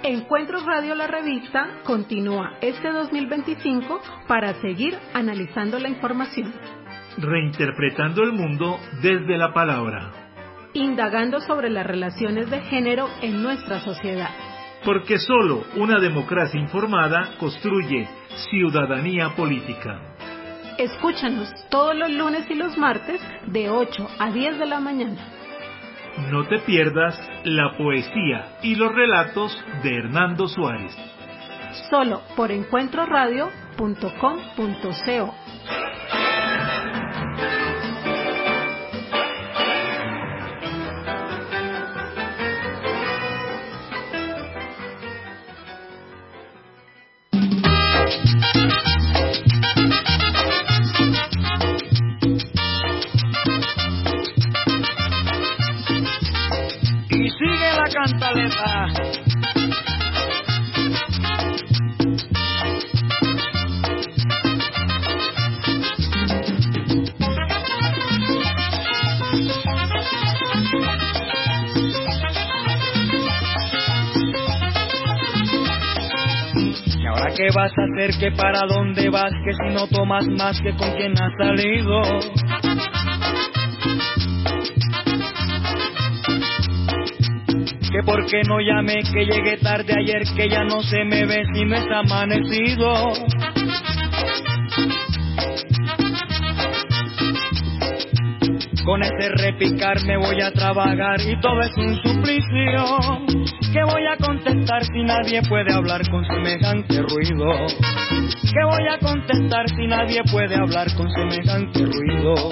Encuentros Radio La Revista continúa este 2025 para seguir analizando la información, reinterpretando el mundo desde la palabra, indagando sobre las relaciones de género en nuestra sociedad. Porque solo una democracia informada construye ciudadanía política. Escúchanos todos los lunes y los martes de 8 a 10 de la mañana. No te pierdas la poesía y los relatos de Hernando Suárez. Solo por encuentroradio.com.co. Y sigue la cantaleta. ¿Y ahora qué vas a hacer? ¿Que para dónde vas? Que si no tomas más, que con quién has salido. Que por qué no llamé, que llegué tarde ayer, que ya no se me ve si no es amanecido. Con ese repicar me voy a trabajar y todo es un suplicio. ¿Qué voy a contestar si nadie puede hablar con semejante ruido? ¿Qué voy a contestar si nadie puede hablar con semejante ruido?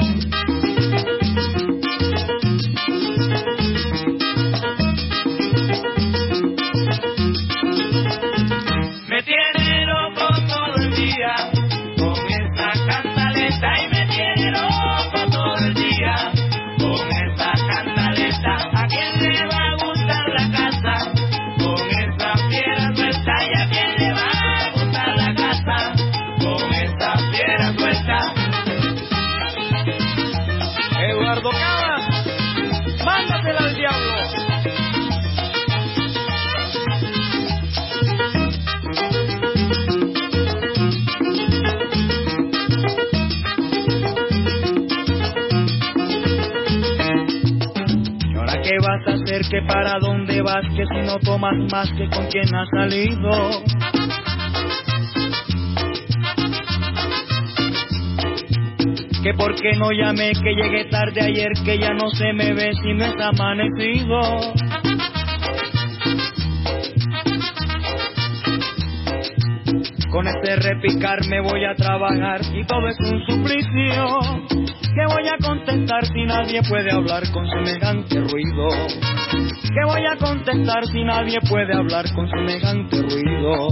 Me tiene loco todo el día con esta cantaleta y me tiene loco todo el día con esta cantaleta. ¿A quién le va a gustar la casa con esta fiera suelta? ¿Y a quién le va a gustar la casa con esta fiera suelta? Eduardo Cabas, mándatela al diablo. ¿Qué vas a hacer? ¿Que para dónde vas? Que si no tomas más, que con quién has salido. Que por qué no llamé, que llegué tarde ayer, que ya no se me ve si no es amanecido. Con este repicar me voy a trabajar y todo es un suplicio. ¿Qué voy a contestar si nadie puede hablar con semejante ruido? ¿Qué voy a contestar si nadie puede hablar con semejante ruido?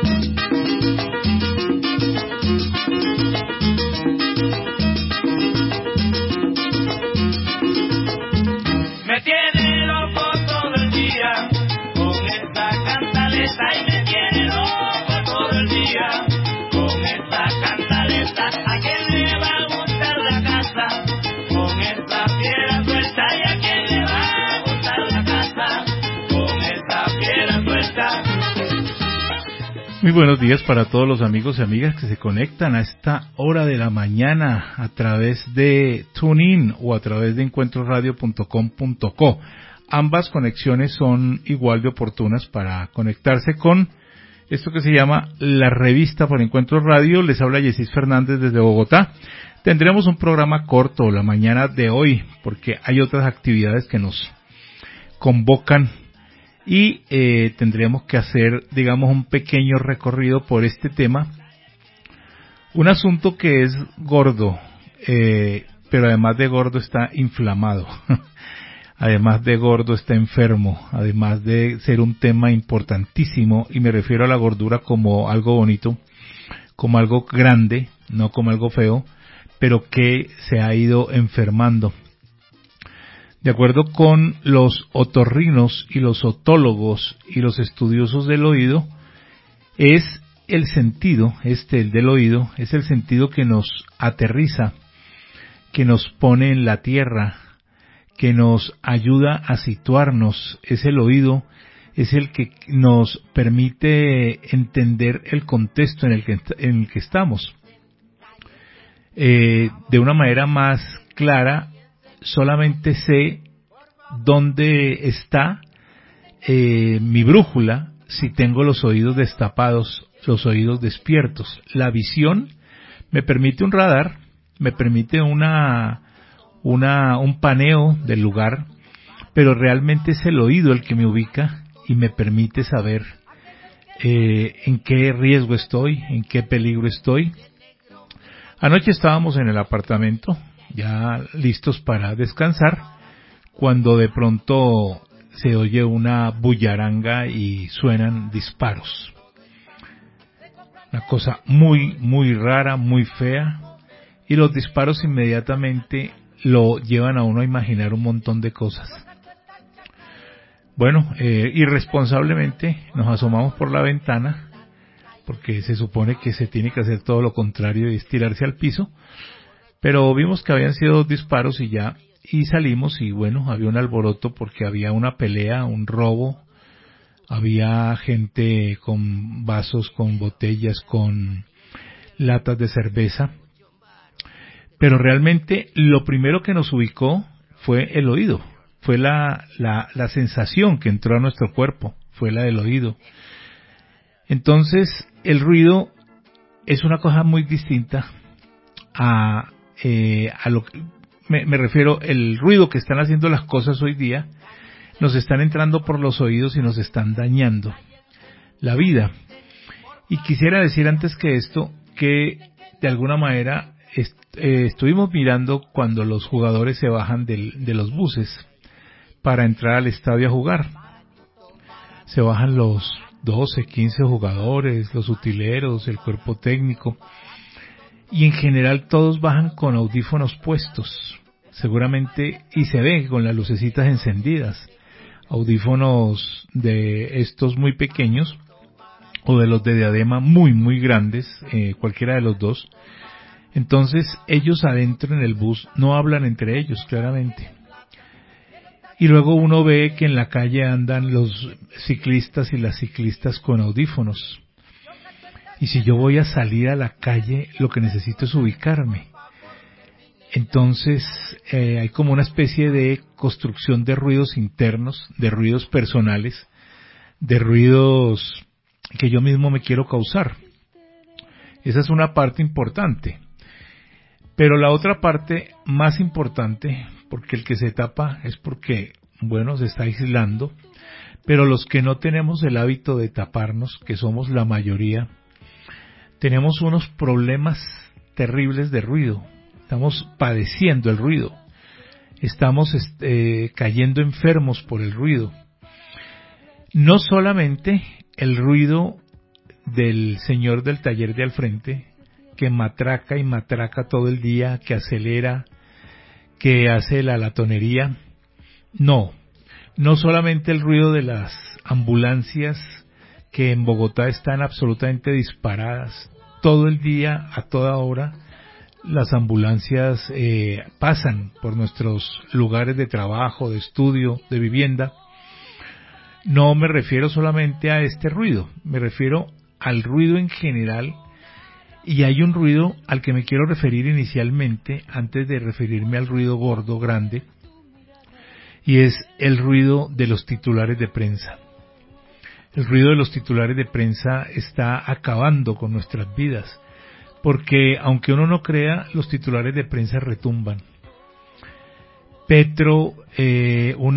Me tiene loco todo el día con esta cantaleta y me tiene loco todo el día con esta cantaleta. ¿A quién le va a gustar la casa con esta fiera suelta? ¿Y a quién le va a gustar la casa con esta fiera suelta? Muy buenos días para todos los amigos y amigas que se conectan a esta hora de la mañana a través de TuneIn o a través de encuentroradio.com.co. Ambas conexiones son igual de oportunas para conectarse con esto que se llama La Revista por Encuentros Radio. Les habla Yesis Fernández desde Bogotá. Tendremos un programa corto la mañana de hoy porque hay otras actividades que nos convocan y tendremos que hacer, digamos, un pequeño recorrido por este tema. Un asunto que es gordo, pero además de gordo está inflamado. Además de gordo está enfermo, además de ser un tema importantísimo, y me refiero a la gordura como algo bonito, como algo grande, no como algo feo, pero que se ha ido enfermando. De acuerdo con los otorrinos y los otólogos y los estudiosos del oído, es el sentido, el del oído, es el sentido que nos aterriza, que nos pone en la tierra, que nos ayuda a situarnos. Es el oído es el que nos permite entender el contexto en el que estamos. De una manera más clara, solamente sé dónde está mi brújula si tengo los oídos destapados, los oídos despiertos. La visión me permite un radar, me permite un paneo del lugar, pero realmente es el oído el que me ubica y me permite saber en qué riesgo estoy, en qué peligro estoy. Anoche estábamos en el apartamento, ya listos para descansar, cuando de pronto se oye una bullaranga y suenan disparos. Una cosa muy, muy rara, muy fea, y los disparos inmediatamente lo llevan a uno a imaginar un montón de cosas. Bueno, irresponsablemente nos asomamos por la ventana, porque se supone que se tiene que hacer todo lo contrario y estirarse al piso, pero vimos que habían sido 2 disparos y salimos y bueno, había un alboroto porque había una pelea, un robo, había gente con vasos, con botellas, con latas de cerveza, pero realmente lo primero que nos ubicó fue el oído, fue la sensación que entró a nuestro cuerpo, fue la del oído. Entonces, el ruido es una cosa muy distinta a lo que me refiero, el ruido que están haciendo las cosas hoy día, nos están entrando por los oídos y nos están dañando la vida. Y quisiera decir antes que esto, que de alguna manera estuvimos mirando cuando los jugadores se bajan de los buses para entrar al estadio a jugar. Se bajan los 12, 15 jugadores, los utileros, el cuerpo técnico, y en general todos bajan con audífonos puestos, seguramente, y se ve con las lucecitas encendidas, audífonos de estos muy pequeños, o de los de diadema muy, muy grandes, cualquiera de los dos. Entonces ellos adentro en el bus no hablan entre ellos, claramente. Y luego uno ve que en la calle andan los ciclistas y las ciclistas con audífonos. Y si yo voy a salir a la calle, lo que necesito es ubicarme. Entonces hay como una especie de construcción de ruidos internos, de ruidos personales, de ruidos que yo mismo me quiero causar. Esa es una parte importante. Pero la otra parte más importante, porque el que se tapa es porque, bueno, se está aislando, pero los que no tenemos el hábito de taparnos, que somos la mayoría, tenemos unos problemas terribles de ruido. Estamos padeciendo el ruido. Estamos cayendo enfermos por el ruido. No solamente el ruido del señor del taller de al frente, que matraca y matraca todo el día, que acelera, que hace la latonería. No solamente el ruido de las ambulancias, que en Bogotá están absolutamente disparadas. Todo el día, a toda hora, las ambulancias pasan por nuestros lugares de trabajo, de estudio, de vivienda. No me refiero solamente a este ruido, me refiero al ruido en general, y hay un ruido al que me quiero referir inicialmente, antes de referirme al ruido gordo, grande, y es el ruido de los titulares de prensa. El ruido de los titulares de prensa está acabando con nuestras vidas, porque aunque uno no crea, los titulares de prensa retumban. Petro, un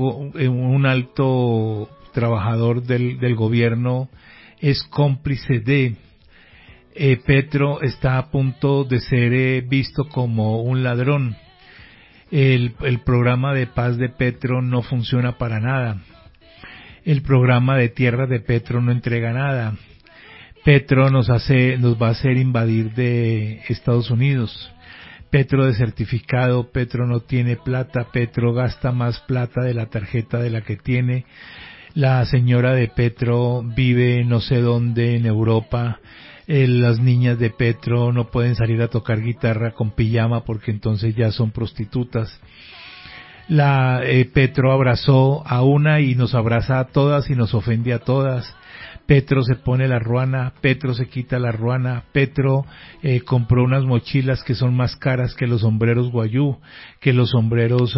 alto trabajador del gobierno, es cómplice de. Petro está a punto de ser visto como un ladrón. El programa de paz de Petro no funciona para nada. El programa de tierra de Petro no entrega nada. Petro nos va a hacer invadir de Estados Unidos. Petro desertificado, Petro no tiene plata, Petro gasta más plata de la tarjeta de la que tiene. La señora de Petro vive no sé dónde en Europa. Las niñas de Petro no pueden salir a tocar guitarra con pijama porque entonces ya son prostitutas. Petro abrazó a una y nos abraza a todas y nos ofende a todas. Petro se pone la ruana, Petro se quita la ruana, Petro compró unas mochilas que son más caras que los sombreros guayú, que los sombreros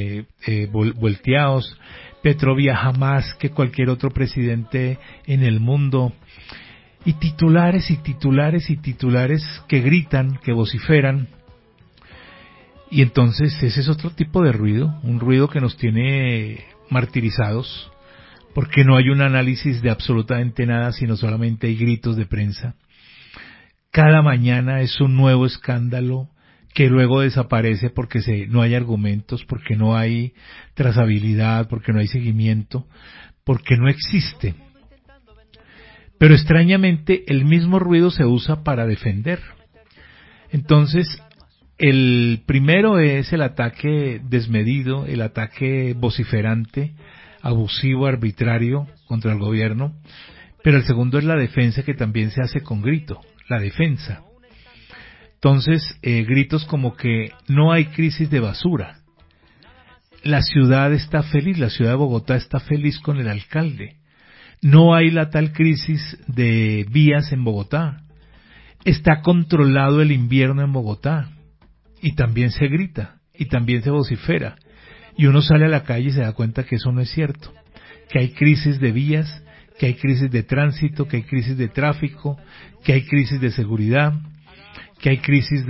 volteados. Petro viaja más que cualquier otro presidente en el mundo. Y titulares y titulares y titulares que gritan, que vociferan. Y entonces ese es otro tipo de ruido, un ruido que nos tiene martirizados, porque no hay un análisis de absolutamente nada, sino solamente hay gritos de prensa. Cada mañana es un nuevo escándalo que luego desaparece porque no hay argumentos, porque no hay trazabilidad, porque no hay seguimiento, porque no existe. Pero extrañamente el mismo ruido se usa para defender. Entonces, el primero es el ataque desmedido, el ataque vociferante, abusivo, arbitrario contra el gobierno, pero el segundo es la defensa, que también se hace con grito, la defensa. Entonces, gritos como que no hay crisis de basura. La ciudad está feliz, la ciudad de Bogotá está feliz con el alcalde. No hay la tal crisis de vías en Bogotá. Está controlado el invierno en Bogotá. Y también se grita, y también se vocifera. Y uno sale a la calle y se da cuenta que eso no es cierto. Que hay crisis de vías, que hay crisis de tránsito, que hay crisis de tráfico, que hay crisis de seguridad, que hay crisis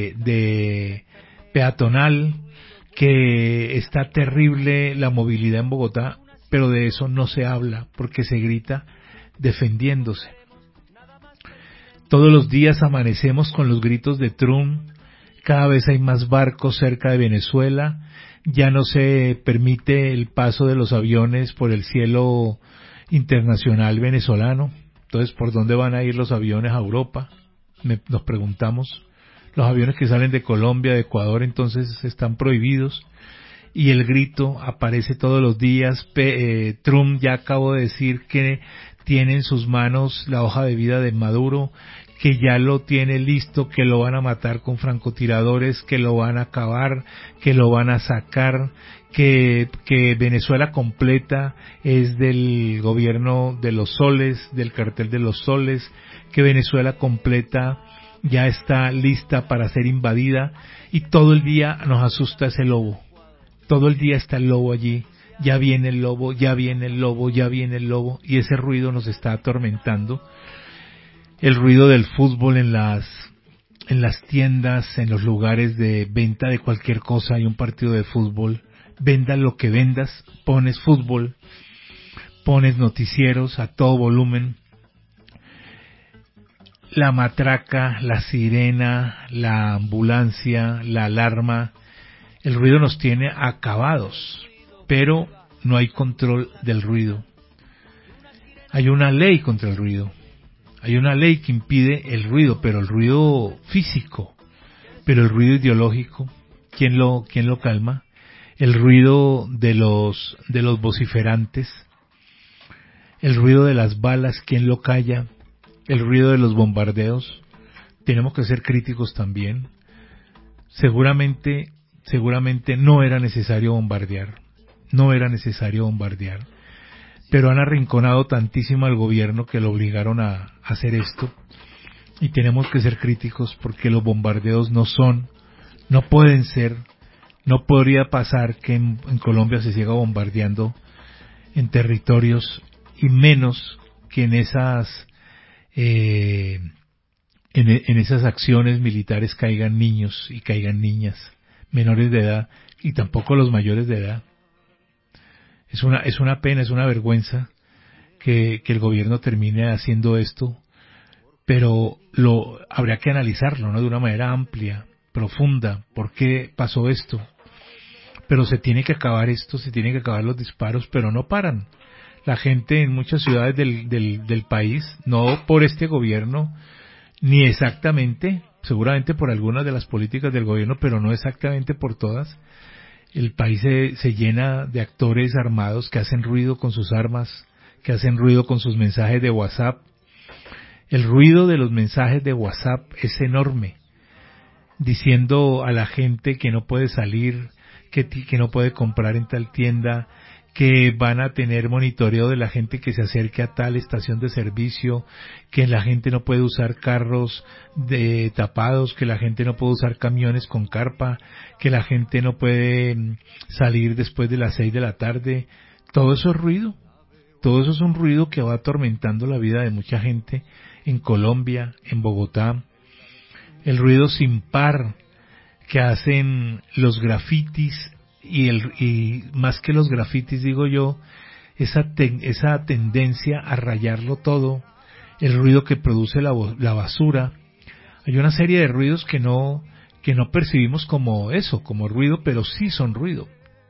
de peatonal, que está terrible la movilidad en Bogotá, pero de eso no se habla porque se grita defendiéndose. Todos los días amanecemos con los gritos de Trump. Cada vez hay más barcos cerca de Venezuela, ya no se permite el paso de los aviones por el cielo internacional venezolano. Entonces, ¿por dónde van a ir los aviones a Europa? Nos preguntamos. Los aviones que salen de Colombia, de Ecuador, entonces están prohibidos. Y el grito aparece todos los días. Trump ya acabó de decir que tiene en sus manos la hoja de vida de Maduro, que ya lo tiene listo, que lo van a matar con francotiradores, que lo van a acabar, que lo van a sacar, que Venezuela completa es del gobierno de los soles, del cartel de los soles, que Venezuela completa ya está lista para ser invadida, y todo el día nos asusta ese lobo. Todo el día está el lobo allí. Ya viene el lobo, ya viene el lobo, ya viene el lobo, y ese ruido nos está atormentando. El ruido del fútbol en las tiendas, en los lugares de venta de cualquier cosa, hay un partido de fútbol. Vendas lo que vendas, pones fútbol, pones noticieros a todo volumen. La matraca, la sirena, la ambulancia, la alarma, el ruido nos tiene acabados, pero no hay control del ruido. Hay una ley contra el ruido. Hay una ley que impide el ruido, pero el ruido físico, pero el ruido ideológico, ¿quién lo calma? El ruido de los vociferantes, el ruido de las balas, ¿quién lo calla? El ruido de los bombardeos. Tenemos que ser críticos también. Seguramente no era necesario bombardear, pero han arrinconado tantísimo al gobierno que lo obligaron a hacer esto, y tenemos que ser críticos porque los bombardeos no pueden ser, no podría pasar que en Colombia se siga bombardeando en territorios, y menos que en esas acciones militares caigan niños y caigan niñas menores de edad, y tampoco los mayores de edad. Es una pena, es una vergüenza que el gobierno termine haciendo esto, pero habría que analizarlo, ¿no? De una manera amplia, profunda, ¿por qué pasó esto? Pero se tiene que acabar esto, se tienen que acabar los disparos, pero no paran. La gente en muchas ciudades del país, no por este gobierno, ni exactamente, seguramente por algunas de las políticas del gobierno, pero no exactamente por todas. El país se llena de actores armados que hacen ruido con sus armas, que hacen ruido con sus mensajes de WhatsApp. El ruido de los mensajes de WhatsApp es enorme, diciendo a la gente que no puede salir, que no puede comprar en tal tienda, que van a tener monitoreo de la gente que se acerque a tal estación de servicio, que la gente no puede usar carros tapados, que la gente no puede usar camiones con carpa, que la gente no puede salir después de las 6 de la tarde. Todo eso es ruido. Todo eso es un ruido que va atormentando la vida de mucha gente en Colombia, en Bogotá. El ruido sin par que hacen los grafitis y más que los grafitis, digo yo, esa tendencia a rayarlo todo, el ruido que produce la basura. Hay una serie de ruidos que no percibimos como eso, como ruido, pero sí son ruido.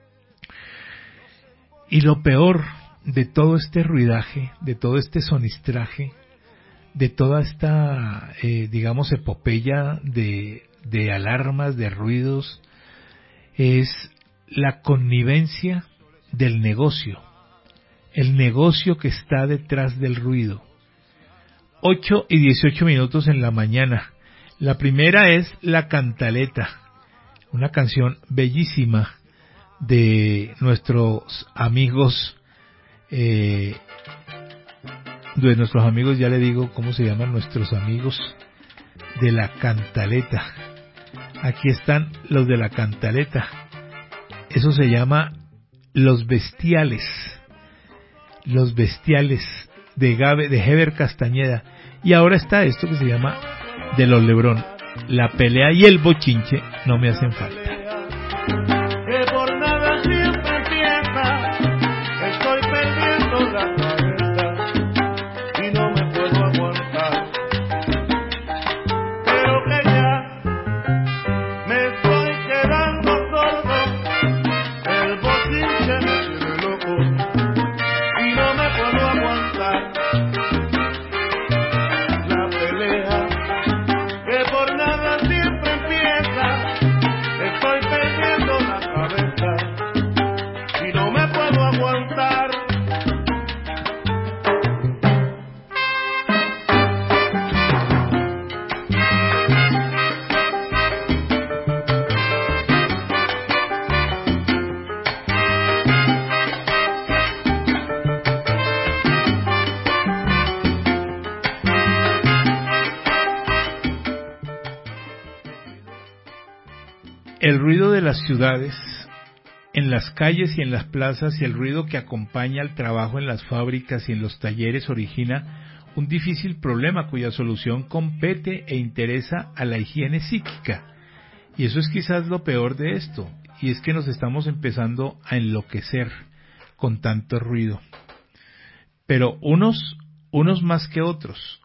Y lo peor de todo este ruidaje, de todo este sonistraje, de toda esta, digamos, epopeya de alarmas, de ruidos, es la connivencia del negocio, el negocio que está detrás del ruido. 8:18 en la mañana. La primera es La Cantaleta, una canción bellísima de nuestros amigos, ya le digo cómo se llaman nuestros amigos de La Cantaleta. Aquí están los de La Cantaleta. Eso se llama Los Bestiales. Los Bestiales de Heber Castañeda. Y ahora está esto que se llama de los Lebrón. La pelea y el bochinche no me hacen falta. Que por nada siempre empieza, estoy perdiendo la cabeza y no me puedo aguantar. Creo que ya me estoy quedando sordo, el bochinche me tiene loco y no me puedo aguantar. La pelea que por nada siempre empieza, estoy perdiendo la cabeza y no me puedo aguantar. El ruido de las ciudades, en las calles y en las plazas, y el ruido que acompaña al trabajo en las fábricas y en los talleres origina un difícil problema cuya solución compete e interesa a la higiene psíquica. Y eso es quizás lo peor de esto, y es que nos estamos empezando a enloquecer con tanto ruido. Pero unos más que otros,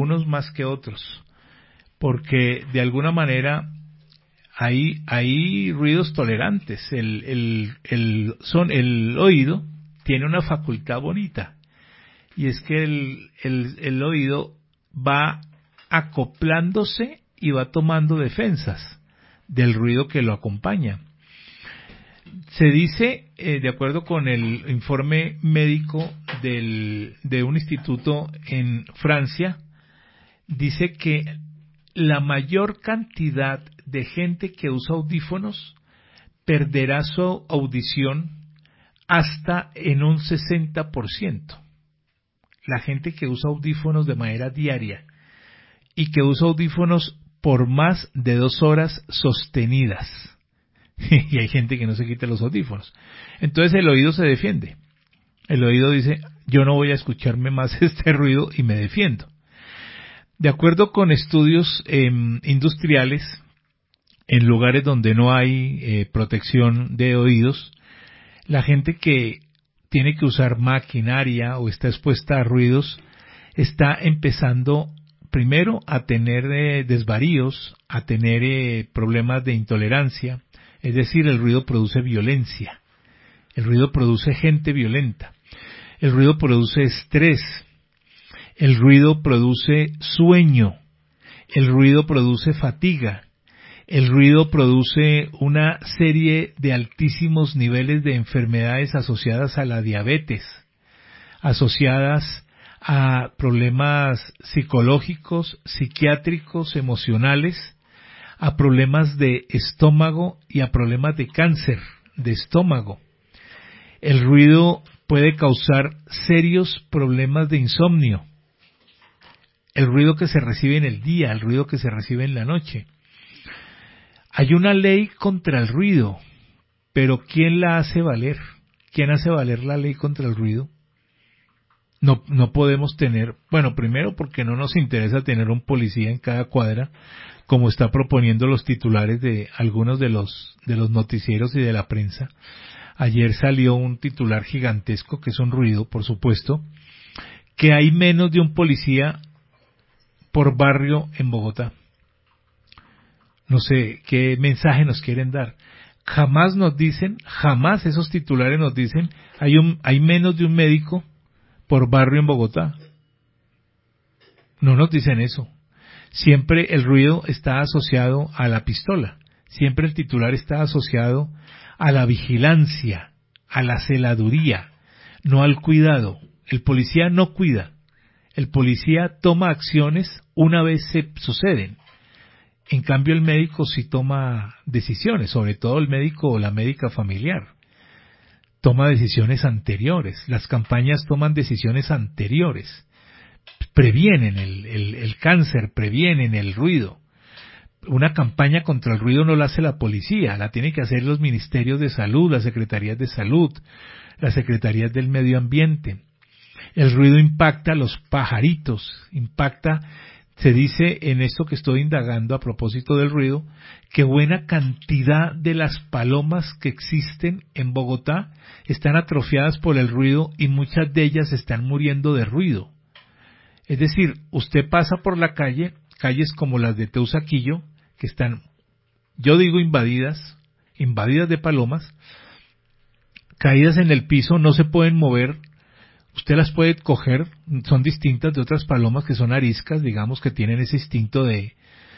porque de alguna manera hay ruidos tolerantes. El oído tiene una facultad bonita, y es que el oído va acoplándose y va tomando defensas del ruido que lo acompaña. Se dice, de acuerdo con el informe médico de un instituto en Francia, dice que la mayor cantidad de gente que usa audífonos perderá su audición hasta en un 60%. La gente que usa audífonos de manera diaria y que usa audífonos por más de 2 horas sostenidas. Y hay gente que no se quita los audífonos. Entonces el oído se defiende. El oído dice, yo no voy a escucharme más este ruido y me defiendo. De acuerdo con estudios industriales, en lugares donde no hay protección de oídos, la gente que tiene que usar maquinaria o está expuesta a ruidos está empezando primero a tener desvaríos, a tener problemas de intolerancia. Es decir, el ruido produce violencia, el ruido produce gente violenta, el ruido produce estrés, el ruido produce sueño, el ruido produce fatiga, el ruido produce una serie de altísimos niveles de enfermedades asociadas a la diabetes, asociadas a problemas psicológicos, psiquiátricos, emocionales, a problemas de estómago y a problemas de cáncer de estómago. El ruido puede causar serios problemas de insomnio. El ruido que se recibe en el día, el ruido que se recibe en la noche. Hay una ley contra el ruido, pero ¿quién la hace valer? ¿Quién hace valer la ley contra el ruido? No podemos tener, bueno, primero porque no nos interesa tener un policía en cada cuadra, como está proponiendo los titulares de algunos de los noticieros y de la prensa. Ayer salió un titular gigantesco, que es un ruido, por supuesto, que hay menos de un policía por barrio en Bogotá. No sé qué mensaje nos quieren dar. Jamás nos dicen, jamás esos titulares nos dicen, hay menos de un médico por barrio en Bogotá. No nos dicen eso. Siempre el ruido está asociado a la pistola. Siempre el titular está asociado a la vigilancia, a la celaduría, no al cuidado. El policía no cuida. El policía toma acciones una vez se suceden. En cambio el médico sí toma decisiones, sobre todo el médico o la médica familiar. Toma decisiones anteriores. Las campañas toman decisiones anteriores. Previenen el cáncer, previenen el ruido. Una campaña contra el ruido no la hace la policía, la tienen que hacer los ministerios de salud, las secretarías de salud, las secretarías del medio ambiente. El ruido impacta a los pajaritos, se dice en esto que estoy indagando a propósito del ruido, que buena cantidad de las palomas que existen en Bogotá están atrofiadas por el ruido y muchas de ellas están muriendo de ruido. Es decir, usted pasa por la calle, calles como las de Teusaquillo, que están, yo digo invadidas de palomas, caídas en el piso, no se pueden mover. Usted las puede coger, son distintas de otras palomas que son ariscas, digamos, que tienen ese instinto de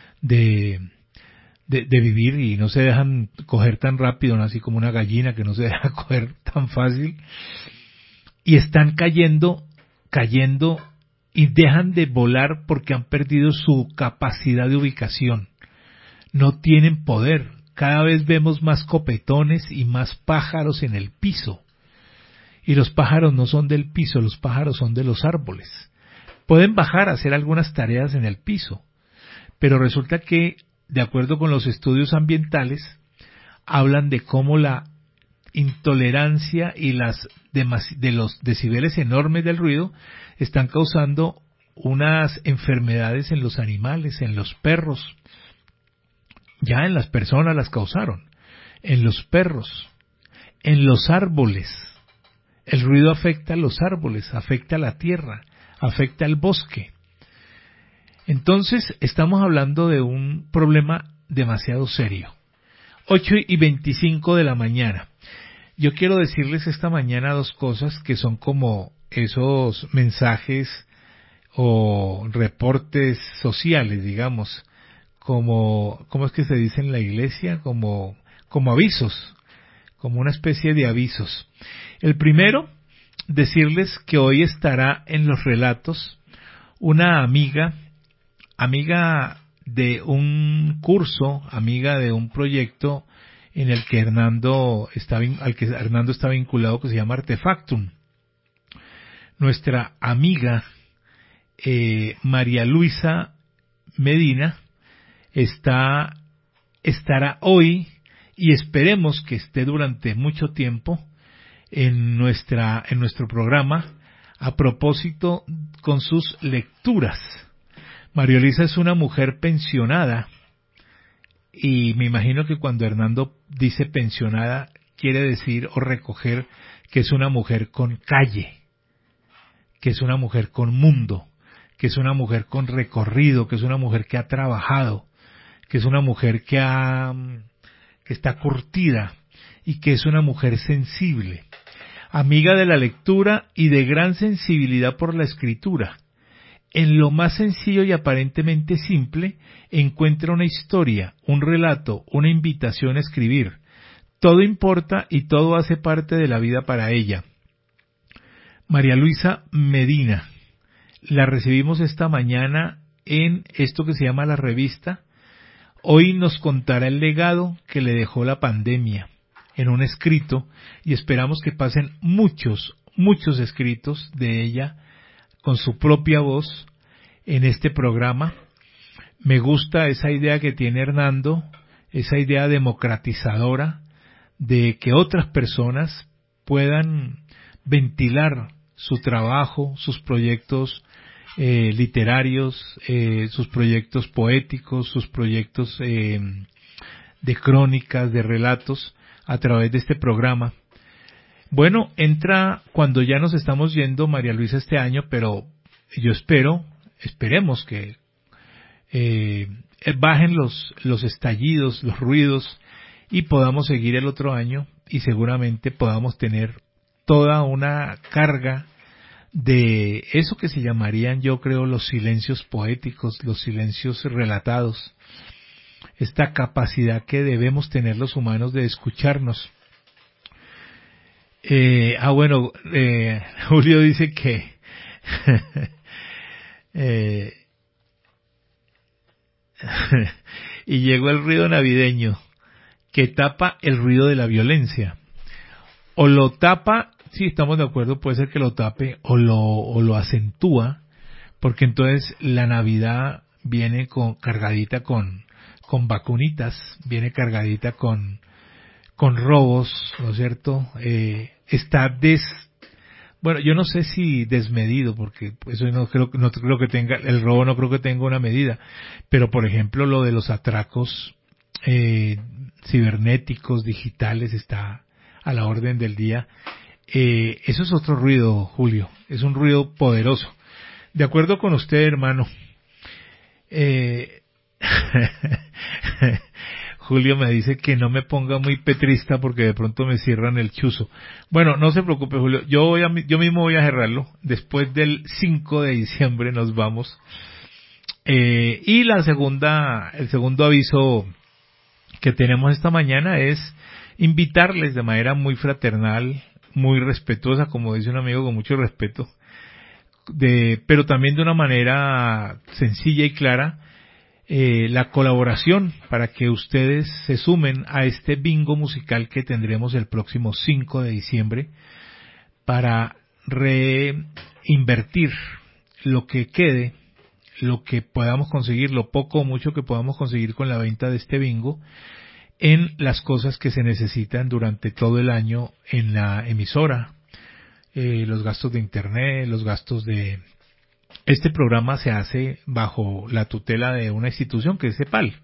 vivir y no se dejan coger tan rápido, ¿no? Así como una gallina que no se deja coger tan fácil. Y están cayendo y dejan de volar porque han perdido su capacidad de ubicación. No tienen poder. Cada vez vemos más copetones y más pájaros en el piso. Y los pájaros no son del piso, los pájaros son de los árboles. Pueden bajar a hacer algunas tareas en el piso, pero resulta que, de acuerdo con los estudios ambientales, hablan de cómo la intolerancia y de los decibeles enormes del ruido están causando unas enfermedades en los animales, en los perros. Ya en las personas las causaron, en los perros, en los árboles. El ruido afecta a los árboles, afecta a la tierra, afecta al bosque. Entonces, estamos hablando de un problema demasiado serio. 8:25 de la mañana. Yo quiero decirles esta mañana dos cosas que son como esos mensajes o reportes sociales, digamos, ¿cómo es que se dice en la iglesia? Como avisos, como una especie de avisos. El primero, decirles que hoy estará en los relatos una amiga de un curso, amiga de un proyecto en el que Hernando está vinculado, que se llama Artefactum. Nuestra amiga María Luisa Medina estará hoy, y esperemos que esté durante mucho tiempo en nuestro programa, a propósito con sus lecturas. María Luisa es una mujer pensionada, y me imagino que cuando Hernando dice pensionada quiere decir o recoger que es una mujer con calle, que es una mujer con mundo, que es una mujer con recorrido, que es una mujer que ha trabajado, que es una mujer que está curtida y que es una mujer sensible, amiga de la lectura y de gran sensibilidad por la escritura. En lo más sencillo y aparentemente simple encuentra una historia, un relato, una invitación a escribir. Todo importa y todo hace parte de la vida para ella. María Luisa Medina, la recibimos esta mañana en esto que se llama La Revista. Hoy nos contará el legado que le dejó la pandemia. en un escrito, y esperamos que pasen muchos escritos de ella con su propia voz en este programa. Me gusta esa idea que tiene Hernando, esa idea democratizadora de que otras personas puedan ventilar su trabajo, sus proyectos literarios, sus proyectos poéticos, sus proyectos de crónicas, de relatos, a través de este programa. Bueno, entra cuando ya nos estamos yendo, María Luisa, este año, pero yo esperemos que bajen los estallidos, los ruidos, y podamos seguir el otro año, y seguramente podamos tener toda una carga de eso que se llamarían, yo creo, los silencios poéticos, los silencios relatados, esta capacidad que debemos tener los humanos de escucharnos. Julio dice que y llegó el ruido navideño que tapa el ruido de la violencia. O lo tapa, sí, estamos de acuerdo, puede ser que lo tape o lo acentúa, porque entonces la Navidad viene cargadita con vacunitas, viene cargadita con robos, ¿no es cierto? Bueno, yo no sé si desmedido, porque eso no creo que tenga, el robo no creo que tenga una medida, pero por ejemplo lo de los atracos cibernéticos, digitales, está a la orden del día. Eso es otro ruido, Julio, es un ruido poderoso. De acuerdo con usted, hermano, Julio me dice que no me ponga muy petrista porque de pronto me cierran el chuzo. Bueno, no se preocupe, Julio, yo mismo voy a cerrarlo. Después del 5 de diciembre nos vamos. Y el segundo aviso que tenemos esta mañana es invitarles de manera muy fraternal, muy respetuosa, como dice un amigo, con mucho respeto, pero también de una manera sencilla y clara, la colaboración para que ustedes se sumen a este bingo musical que tendremos el próximo 5 de diciembre para reinvertir lo que quede, lo que podamos conseguir, lo poco o mucho que podamos conseguir con la venta de este bingo, en las cosas que se necesitan durante todo el año en la emisora, los gastos de internet, los gastos de... Este programa se hace bajo la tutela de una institución que es CEPAL,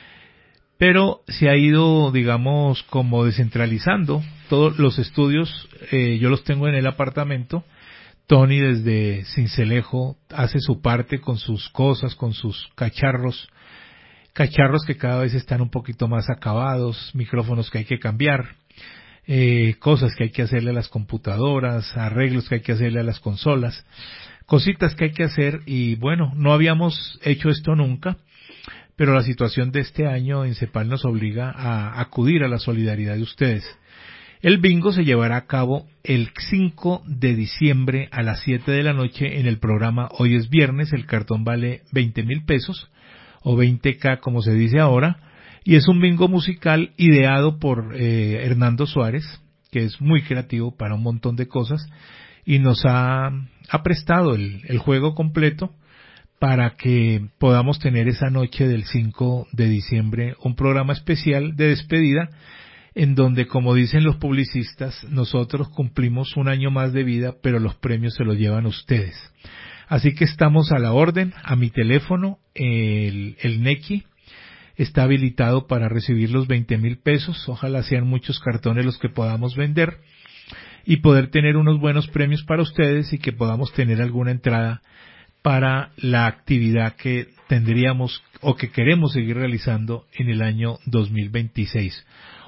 pero se ha ido, digamos, como descentralizando todos los estudios. Yo los tengo en el apartamento. Tony desde Sincelejo hace su parte con sus cosas, con sus cacharros que cada vez están un poquito más acabados, micrófonos que hay que cambiar, cosas que hay que hacerle a las computadoras, arreglos que hay que hacerle a las consolas, cositas que hay que hacer. Y bueno, no habíamos hecho esto nunca, pero la situación de este año en CEPAL nos obliga a acudir a la solidaridad de ustedes. El bingo se llevará a cabo el 5 de diciembre a las 7 de la noche en el programa Hoy es Viernes. El cartón vale 20,000 pesos o 20K como se dice ahora, y es un bingo musical ideado por Hernando Suárez, que es muy creativo para un montón de cosas, y nos ha prestado el juego completo para que podamos tener esa noche del 5 de diciembre un programa especial de despedida, en donde, como dicen los publicistas, nosotros cumplimos un año más de vida, pero los premios se los llevan ustedes. Así que estamos a la orden. A mi teléfono, el Nequi está habilitado para recibir los 20,000 pesos. Ojalá sean muchos cartones los que podamos vender y poder tener unos buenos premios para ustedes, y que podamos tener alguna entrada para la actividad que tendríamos o que queremos seguir realizando en el año 2026.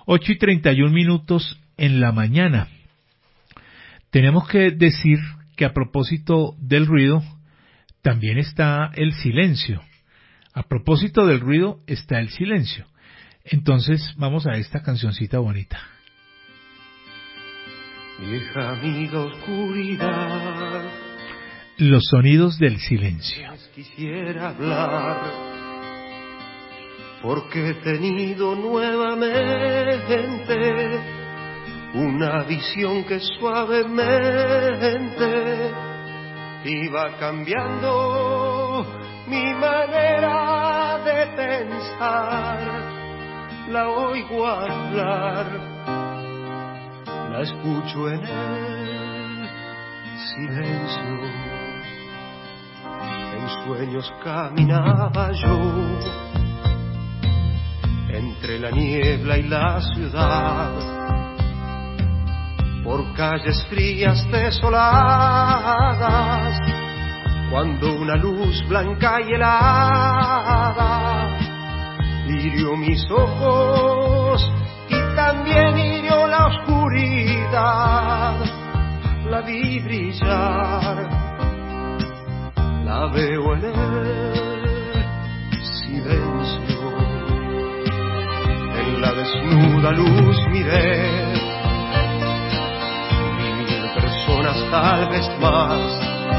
8:31 en la mañana. Tenemos que decir que a propósito del ruido, también está el silencio. A propósito del ruido está el silencio. Entonces vamos a esta cancioncita bonita. Vieja amiga oscuridad, los sonidos del silencio. les quisiera hablar, porque he tenido nuevamente una visión que suavemente iba cambiando mi manera de pensar. La oigo hablar, la escucho en el silencio. En sueños caminaba yo entre la niebla y la ciudad, por calles frías desoladas, cuando una luz blanca y helada hirió mis ojos y también hirió la oscuridad. La vi brillar, la veo en el silencio. En la desnuda luz miré, y 1000 personas tal vez más,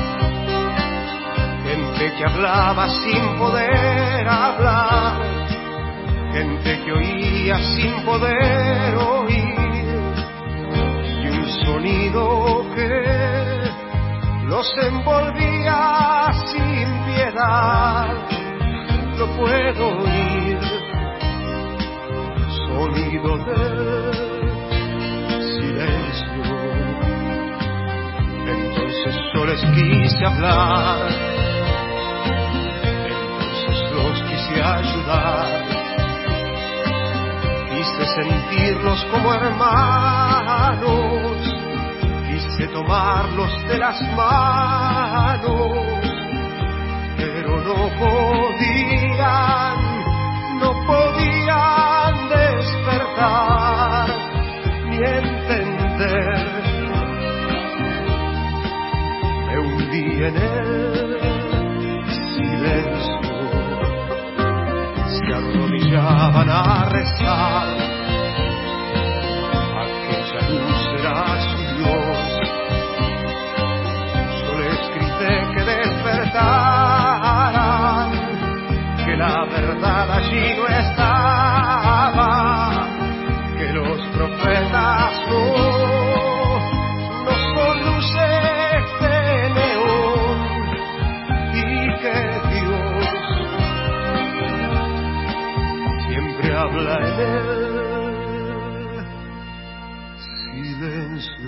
gente que hablaba sin poder hablar, gente que oía sin poder oír, y un sonido que los envolvía sin piedad. Lo puedo oír, sonido del silencio. Entonces yo les quise hablar, entonces los quise ayudar, quise sentirlos como hermanos, quise tomarlos de las manos, pero no podían despertar ni entender. Me hundí en el silencio, se arrodillaban a rezar, aquella luz era su Dios. Yo les grité que despertaran, que la verdad allí no estaba, que los profetas no son luces de neón, y que Dios siempre habla en el silencio.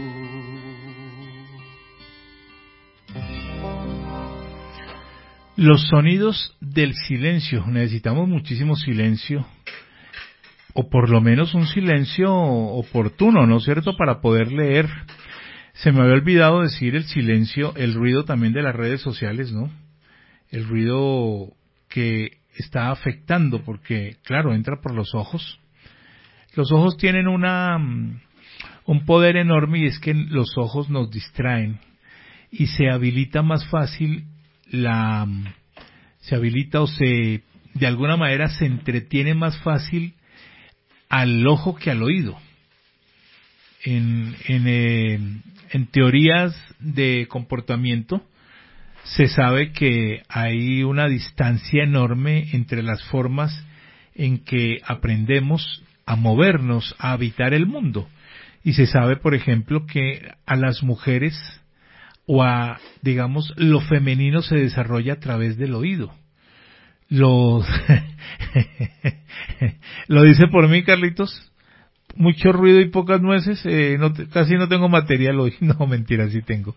Los sonidos del silencio. Necesitamos muchísimo silencio, o por lo menos un silencio oportuno, ¿no es cierto?, para poder leer. Se me había olvidado decir el silencio, el ruido también de las redes sociales, ¿no? El ruido que está afectando, porque, claro, entra por los ojos. Los ojos tienen un poder enorme, y es que los ojos nos distraen y se habilita más fácil de alguna manera se entretiene más fácil al ojo que al oído. En teorías de comportamiento se sabe que hay una distancia enorme entre las formas en que aprendemos a movernos, a habitar el mundo. Y se sabe, por ejemplo, que a las mujeres, o digamos, lo femenino se desarrolla a través del oído. Lo dice por mí, Carlitos. Mucho ruido y pocas nueces. Casi no tengo material hoy. No, mentira, sí tengo.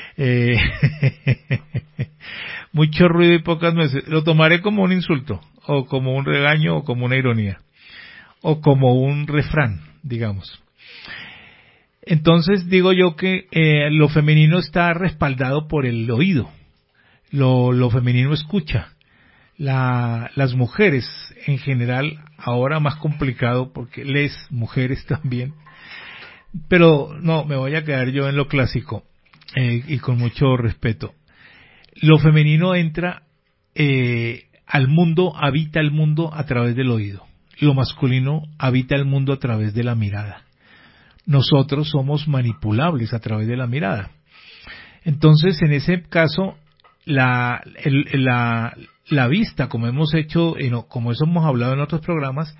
Mucho ruido y pocas nueces. Lo tomaré como un insulto, o como un regaño, o como una ironía, o como un refrán, digamos. Entonces digo yo que lo femenino está respaldado por el oído. Lo femenino escucha. Las mujeres en general, ahora más complicado porque les mujeres también, pero no, me voy a quedar yo en lo clásico, y con mucho respeto. Lo femenino entra al mundo, habita el mundo a través del oído. Lo masculino habita el mundo a través de la mirada. Nosotros somos manipulables a través de la mirada. Entonces, en ese caso, la vista, como hemos hecho, como eso hemos hablado en otros programas,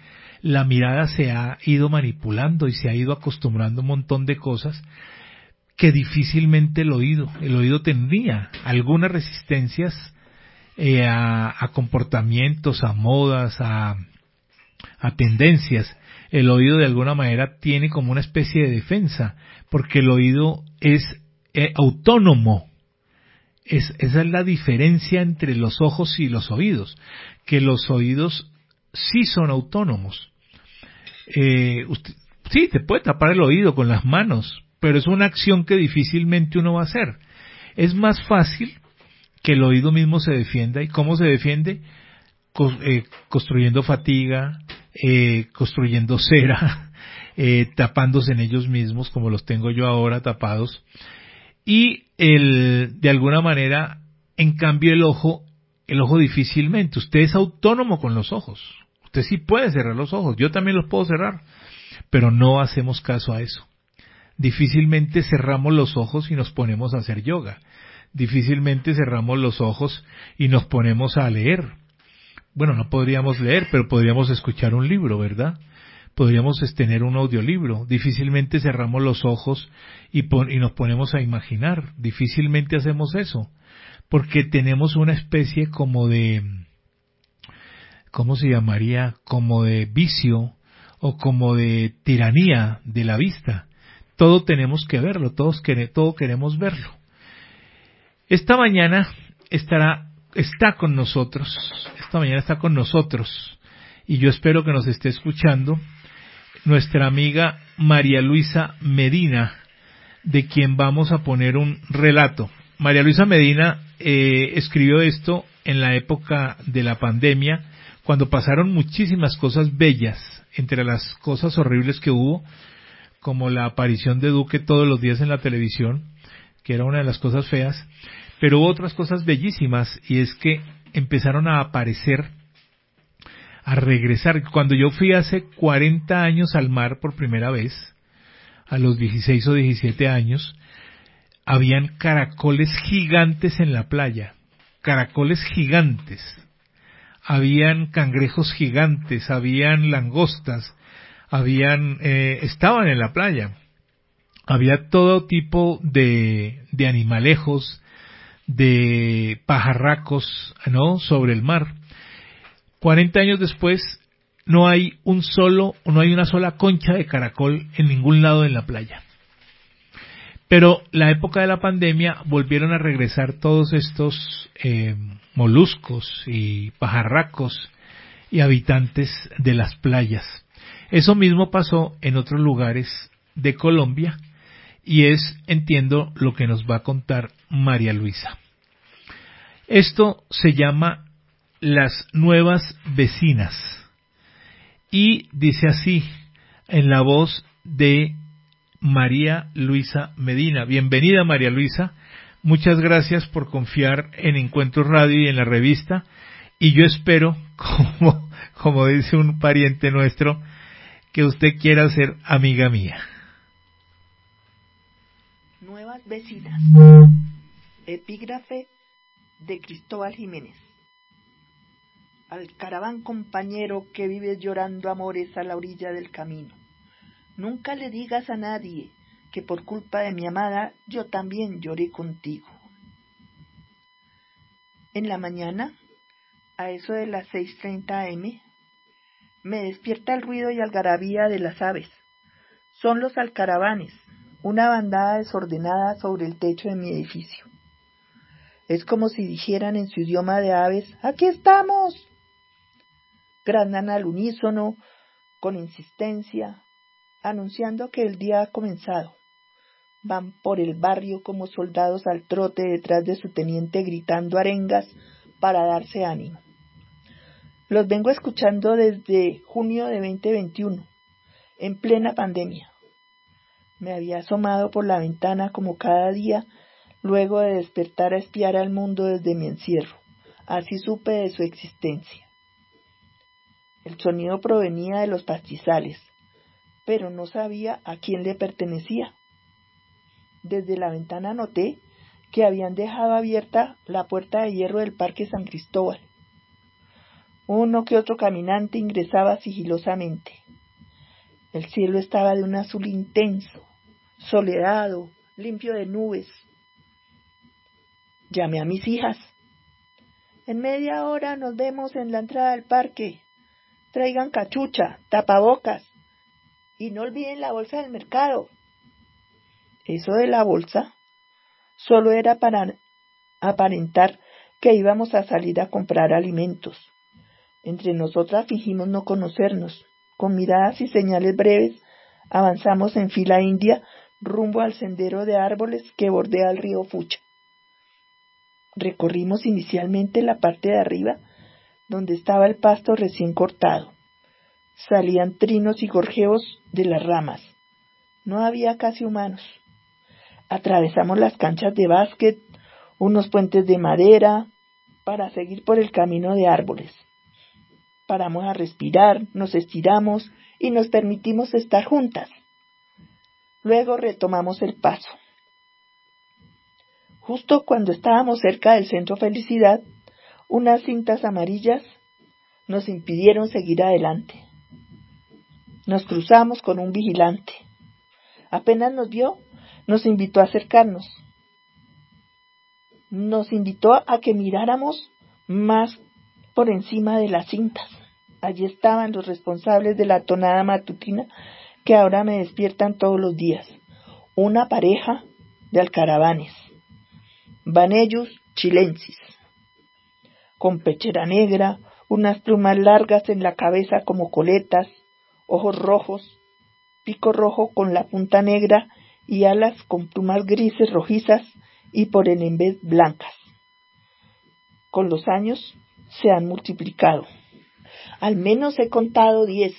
la mirada se ha ido manipulando y se ha ido acostumbrando a un montón de cosas que difícilmente el oído tendría algunas resistencias a comportamientos, a modas, a tendencias. El oído de alguna manera tiene como una especie de defensa, porque el oído es autónomo. Esa es la diferencia entre los ojos y los oídos, que los oídos sí son autónomos. Usted, sí, te puede tapar el oído con las manos, pero es una acción que difícilmente uno va a hacer. Es más fácil que el oído mismo se defienda. ¿Y cómo se defiende? Construyendo fatiga, construyendo cera, tapándose en ellos mismos, como los tengo yo ahora tapados. Y de alguna manera, en cambio el ojo difícilmente. Usted es autónomo con los ojos. Usted sí puede cerrar los ojos. Yo también los puedo cerrar. Pero no hacemos caso a eso. Difícilmente cerramos los ojos y nos ponemos a hacer yoga. Difícilmente cerramos los ojos y nos ponemos a leer. Bueno, no podríamos leer, pero podríamos escuchar un libro, ¿verdad? Podríamos tener un audiolibro. Difícilmente cerramos los ojos y nos ponemos a imaginar. Difícilmente hacemos eso, porque tenemos una especie como de, ¿cómo se llamaría? Como de vicio o como de tiranía de la vista. Todo tenemos que verlo, todo queremos verlo. Esta mañana está con nosotros, y yo espero que nos esté escuchando, nuestra amiga María Luisa Medina, de quien vamos a poner un relato. María Luisa Medina escribió esto en la época de la pandemia, cuando pasaron muchísimas cosas bellas, entre las cosas horribles que hubo, como la aparición de Duque todos los días en la televisión, que era una de las cosas feas, pero hubo otras cosas bellísimas, y es que empezaron a aparecer, a regresar. Cuando yo fui hace 40 años al mar por primera vez, a los 16 o 17 años, habían caracoles gigantes en la playa, caracoles gigantes, habían cangrejos gigantes, habían langostas, estaban en la playa, había todo tipo de animalejos, de pajarracos, ¿no?, sobre el mar. 40 años después no hay una sola concha de caracol en ningún lado de la playa. Pero la época de la pandemia volvieron a regresar todos estos moluscos y pajarracos y habitantes de las playas. Eso mismo pasó en otros lugares de Colombia, y entiendo, lo que nos va a contar María Luisa. Esto se llama Las Nuevas Vecinas, y dice así, en la voz de María Luisa Medina. Bienvenida, María Luisa. Muchas gracias por confiar en Encuentros Radio y en la revista, y yo espero, como dice un pariente nuestro, que usted quiera ser amiga mía. Nuevas Vecinas. Epígrafe de Cristóbal Jiménez. Al caraván compañero que vives llorando amores a la orilla del camino, nunca le digas a nadie que por culpa de mi amada yo también lloré contigo. En la mañana, a eso de las 6:30 am, me despierta el ruido y algarabía de las aves. Son los alcaravanes, una bandada desordenada sobre el techo de mi edificio. Es como si dijeran en su idioma de aves: ¡aquí estamos! Graznan al unísono, con insistencia, anunciando que el día ha comenzado. Van por el barrio como soldados al trote detrás de su teniente, gritando arengas para darse ánimo. Los vengo escuchando desde junio de 2021, en plena pandemia. Me había asomado por la ventana como cada día, luego de despertar, a espiar al mundo desde mi encierro. Así supe de su existencia. El sonido provenía de los pastizales, pero no sabía a quién le pertenecía. Desde la ventana noté que habían dejado abierta la puerta de hierro del Parque San Cristóbal. Uno que otro caminante ingresaba sigilosamente. El cielo estaba de un azul intenso, soleado, limpio de nubes. Llamé a mis hijas. En media hora nos vemos en la entrada del parque. Traigan cachucha, tapabocas y no olviden la bolsa del mercado. Eso de la bolsa solo era para aparentar que íbamos a salir a comprar alimentos. Entre nosotras fingimos no conocernos. Con miradas y señales breves avanzamos en fila india rumbo al sendero de árboles que bordea el río Fucha. Recorrimos inicialmente la parte de arriba, donde estaba el pasto recién cortado. Salían trinos y gorjeos de las ramas. No había casi humanos. Atravesamos las canchas de básquet, unos puentes de madera, para seguir por el camino de árboles. Paramos a respirar, nos estiramos y nos permitimos estar juntas. Luego retomamos el paso. Justo cuando estábamos cerca del Centro Felicidad, unas cintas amarillas nos impidieron seguir adelante. Nos cruzamos con un vigilante. Apenas nos vio, nos invitó a acercarnos. Nos invitó a que miráramos más por encima de las cintas. Allí estaban los responsables de la tonada matutina que ahora me despiertan todos los días. Una pareja de alcaravanes, Vanellus chilensis, con pechera negra, unas plumas largas en la cabeza como coletas, ojos rojos, pico rojo con la punta negra y alas con plumas grises rojizas y por el en vez blancas. Con los años se han multiplicado. Al menos he contado 10.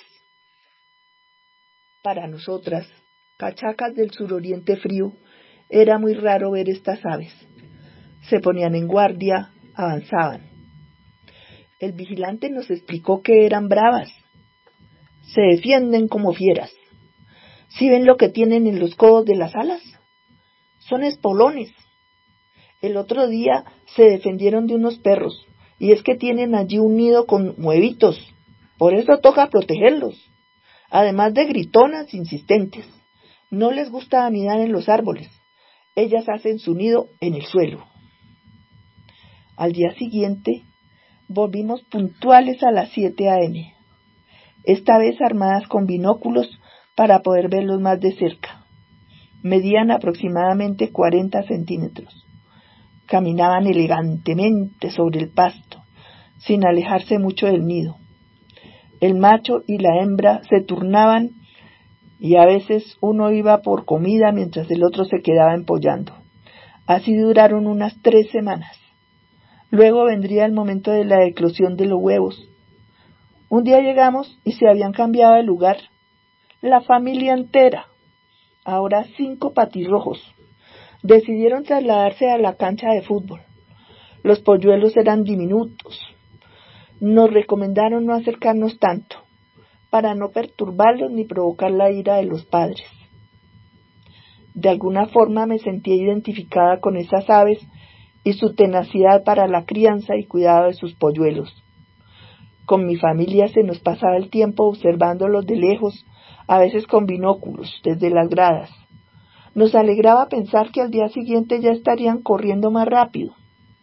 Para nosotras, cachacas del suroriente frío, era muy raro ver estas aves. Se ponían en guardia, avanzaban. El vigilante nos explicó que eran bravas. Se defienden como fieras. ¿Sí ven lo que tienen en los codos de las alas? Son espolones. El otro día se defendieron de unos perros, y es que tienen allí un nido con huevitos. Por eso toca protegerlos. Además de gritonas insistentes. No les gusta anidar en los árboles. Ellas hacen su nido en el suelo. Al día siguiente, volvimos puntuales a las 7 a.m., esta vez armadas con binóculos para poder verlos más de cerca. Medían aproximadamente 40 centímetros. Caminaban elegantemente sobre el pasto, sin alejarse mucho del nido. El macho y la hembra se turnaban y a veces uno iba por comida mientras el otro se quedaba empollando. Así duraron unas 3 semanas. Luego vendría el momento de la eclosión de los huevos. Un día llegamos y se habían cambiado de lugar. La familia entera, ahora 5 patirrojos, decidieron trasladarse a la cancha de fútbol. Los polluelos eran diminutos. Nos recomendaron no acercarnos tanto, para no perturbarlos ni provocar la ira de los padres. De alguna forma me sentía identificada con esas aves y su tenacidad para la crianza y cuidado de sus polluelos. Con mi familia se nos pasaba el tiempo observándolos de lejos, a veces con binóculos, desde las gradas. Nos alegraba pensar que al día siguiente ya estarían corriendo más rápido.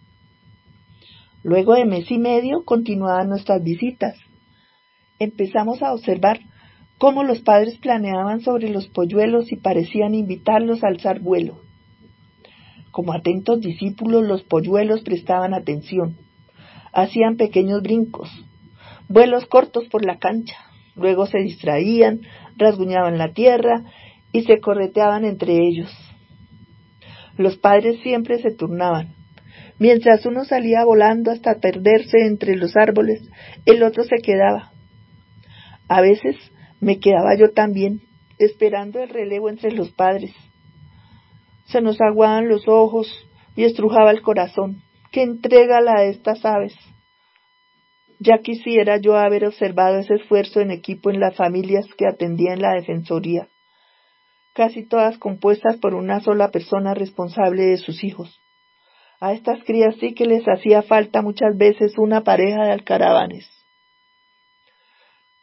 Luego de mes y medio continuaban nuestras visitas. Empezamos a observar cómo los padres planeaban sobre los polluelos y parecían invitarlos a alzar vuelo. Como atentos discípulos, los polluelos prestaban atención. Hacían pequeños brincos, vuelos cortos por la cancha. Luego se distraían, rasguñaban la tierra y se correteaban entre ellos. Los padres siempre se turnaban. Mientras uno salía volando hasta perderse entre los árboles, el otro se quedaba. A veces me quedaba yo también, esperando el relevo entre los padres. Se nos aguaban los ojos y estrujaba el corazón. ¡Qué entrega la de estas aves! Ya quisiera yo haber observado ese esfuerzo en equipo en las familias que atendían la defensoría, casi todas compuestas por una sola persona responsable de sus hijos. A estas crías sí que les hacía falta muchas veces una pareja de alcaravanes.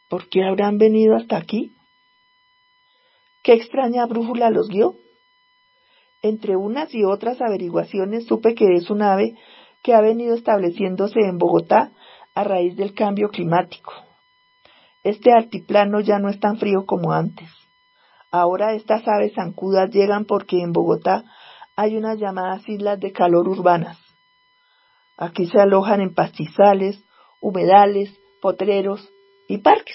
¿Por qué habrán venido hasta aquí? ¿Qué extraña brújula los guió? Entre unas y otras averiguaciones supe que es un ave que ha venido estableciéndose en Bogotá a raíz del cambio climático. Este altiplano ya no es tan frío como antes. Ahora estas aves zancudas llegan porque en Bogotá hay unas llamadas islas de calor urbanas. Aquí se alojan en pastizales, humedales, potreros y parques.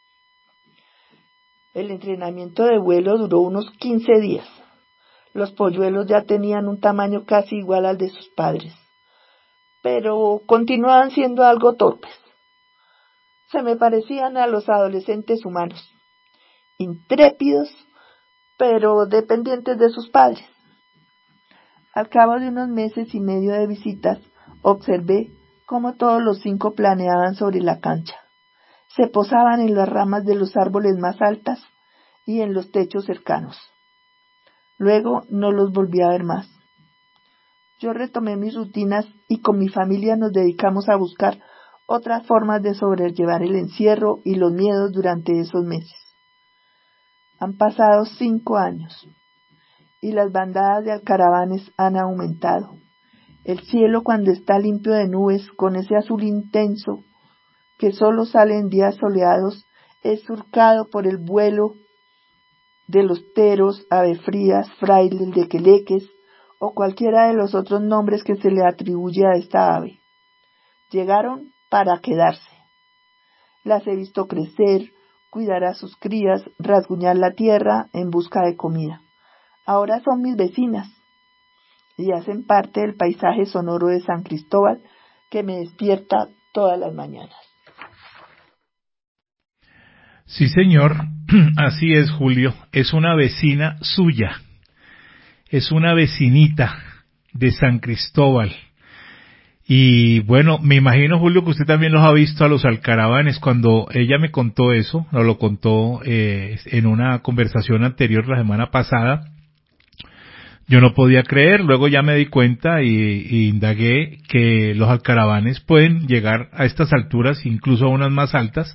El entrenamiento de vuelo duró unos 15 días. Los polluelos ya tenían un tamaño casi igual al de sus padres, pero continuaban siendo algo torpes. Se me parecían a los adolescentes humanos, intrépidos, pero dependientes de sus padres. Al cabo de unos meses y medio de visitas, observé cómo todos los 5 planeaban sobre la cancha. Se posaban en las ramas de los árboles más altas y en los techos cercanos. Luego no los volví a ver más. Yo retomé mis rutinas y con mi familia nos dedicamos a buscar otras formas de sobrellevar el encierro y los miedos durante esos meses. Han pasado 5 años y las bandadas de alcaravanes han aumentado. El cielo, cuando está limpio de nubes, con ese azul intenso que solo sale en días soleados, es surcado por el vuelo de los teros, avefrías, frailes, dequeleques o cualquiera de los otros nombres que se le atribuye a esta ave. Llegaron para quedarse. Las he visto crecer, cuidar a sus crías, rasguñar la tierra en busca de comida. Ahora son mis vecinas y hacen parte del paisaje sonoro de San Cristóbal que me despierta todas las mañanas. Sí, señor, así es, Julio, es una vecina suya, es una vecinita de San Cristóbal. Y bueno, me imagino, Julio, que usted también los ha visto a los alcaravanes. Cuando ella me contó eso, nos lo contó en una conversación anterior la semana pasada, yo no podía creer. Luego ya me di cuenta y indagué que los alcaravanes pueden llegar a estas alturas, incluso a unas más altas,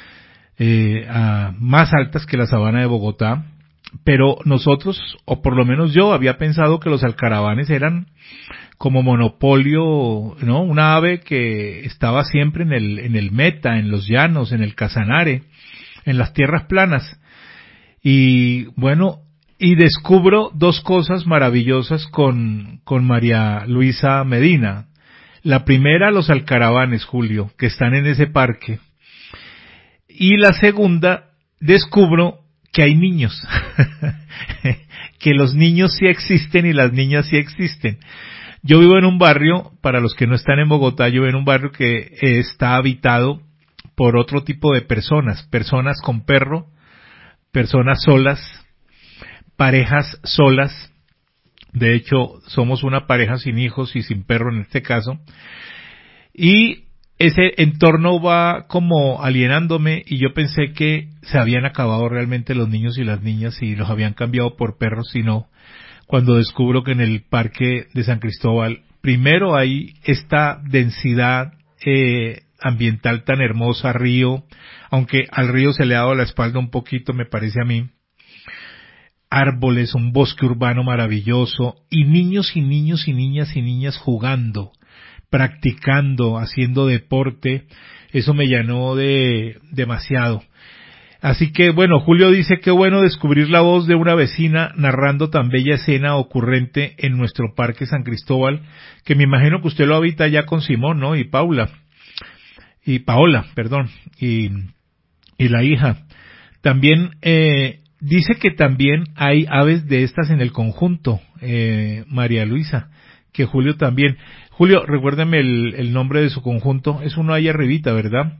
más altas que la sabana de Bogotá. Pero nosotros, o por lo menos yo, había pensado que los alcaravanes eran como monopolio, ¿no? Una ave que estaba siempre en el Meta, en los llanos, en el Casanare, en las tierras planas. Y bueno, y descubro 2 cosas maravillosas con María Luisa Medina. La primera, los alcaravanes, Julio, que están en ese parque. Y la segunda, descubro que hay niños, que los niños sí existen y las niñas sí existen. Yo vivo en un barrio, para los que no están en Bogotá, yo vivo en un barrio que está habitado por otro tipo de personas con perro, personas solas, parejas solas. De hecho, somos una pareja sin hijos y sin perro en este caso. Y ese entorno va como alienándome y yo pensé que se habían acabado realmente los niños y las niñas y los habían cambiado por perros, sino cuando descubro que en el parque de San Cristóbal primero hay esta densidad ambiental tan hermosa, río, aunque al río se le ha dado la espalda un poquito, me parece a mí, árboles, un bosque urbano maravilloso y niños y niños y niñas jugando, practicando, haciendo deporte. Eso me llenó de demasiado. Así que bueno, Julio dice que bueno descubrir la voz de una vecina narrando tan bella escena ocurrente en nuestro parque San Cristóbal, que me imagino que usted lo habita ya con Simón, ¿no? Y Paola, perdón, y la hija. También dice que también hay aves de estas en el conjunto, María Luisa, que Julio también. Julio, recuérdeme el nombre de su conjunto, es uno ahí arribita, ¿verdad?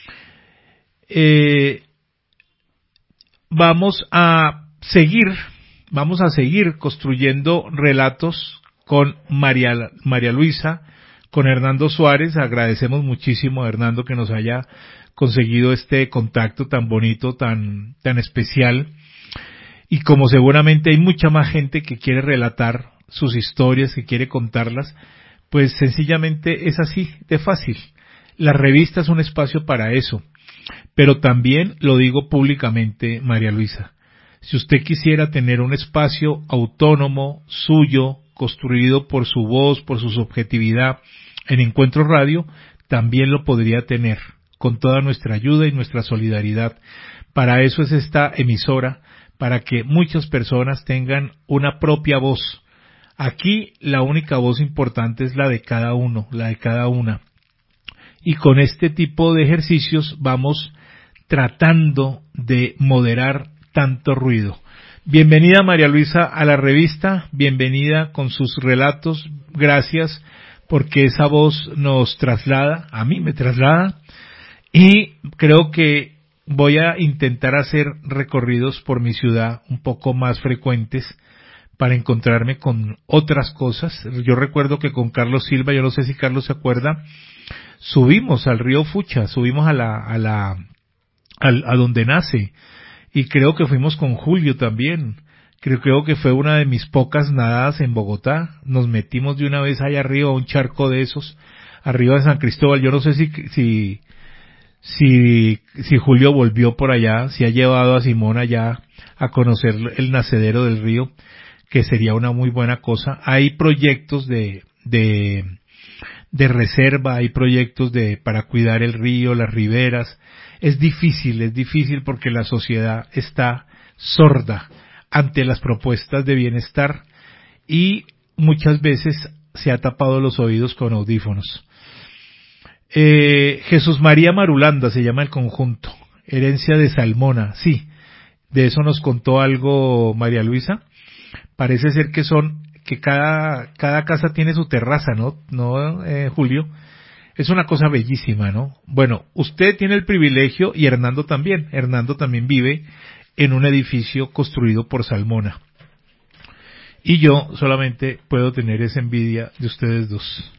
Vamos a seguir construyendo relatos con María Luisa, con Hernando Suárez. Agradecemos muchísimo a Hernando que nos haya conseguido este contacto tan bonito, tan especial. Y como seguramente hay mucha más gente que quiere relatar sus historias, que quiere contarlas, pues sencillamente es así de fácil. La revista es un espacio para eso. Pero también lo digo públicamente, María Luisa, si usted quisiera tener un espacio autónomo, suyo, construido por su voz, por su subjetividad, en Encuentro Radio, también lo podría tener, con toda nuestra ayuda y nuestra solidaridad. Para eso es esta emisora, para que muchas personas tengan una propia voz. Aquí la única voz importante es la de cada uno, la de cada una. Y con este tipo de ejercicios vamos tratando de moderar tanto ruido. Bienvenida María Luisa a la revista, bienvenida con sus relatos, gracias porque esa voz nos traslada, a mí me traslada, y creo que voy a intentar hacer recorridos por mi ciudad un poco más frecuentes para encontrarme con otras cosas. Yo recuerdo que con Carlos Silva, yo no sé si Carlos se acuerda, subimos al río Fucha, subimos a donde nace, y creo que fuimos con Julio también. Creo que fue una de mis pocas nadadas en Bogotá. Nos metimos de una vez allá arriba a un charco de esos, arriba de San Cristóbal. Yo no sé si Julio volvió por allá, si ha llevado a Simón allá a conocer el nacedero del río, que sería una muy buena cosa. Hay proyectos de reserva, hay proyectos para cuidar el río, las riberas. Es difícil porque la sociedad está sorda ante las propuestas de bienestar y muchas veces se ha tapado los oídos con audífonos. Jesús María Marulanda se llama el conjunto, herencia de Salmona, sí, de eso nos contó algo María Luisa. Parece ser que cada casa tiene su terraza, ¿no, Julio? Es una cosa bellísima, ¿no? Bueno, usted tiene el privilegio y Hernando también. Hernando también vive en un edificio construido por Salmona. Y yo solamente puedo tener esa envidia de ustedes dos.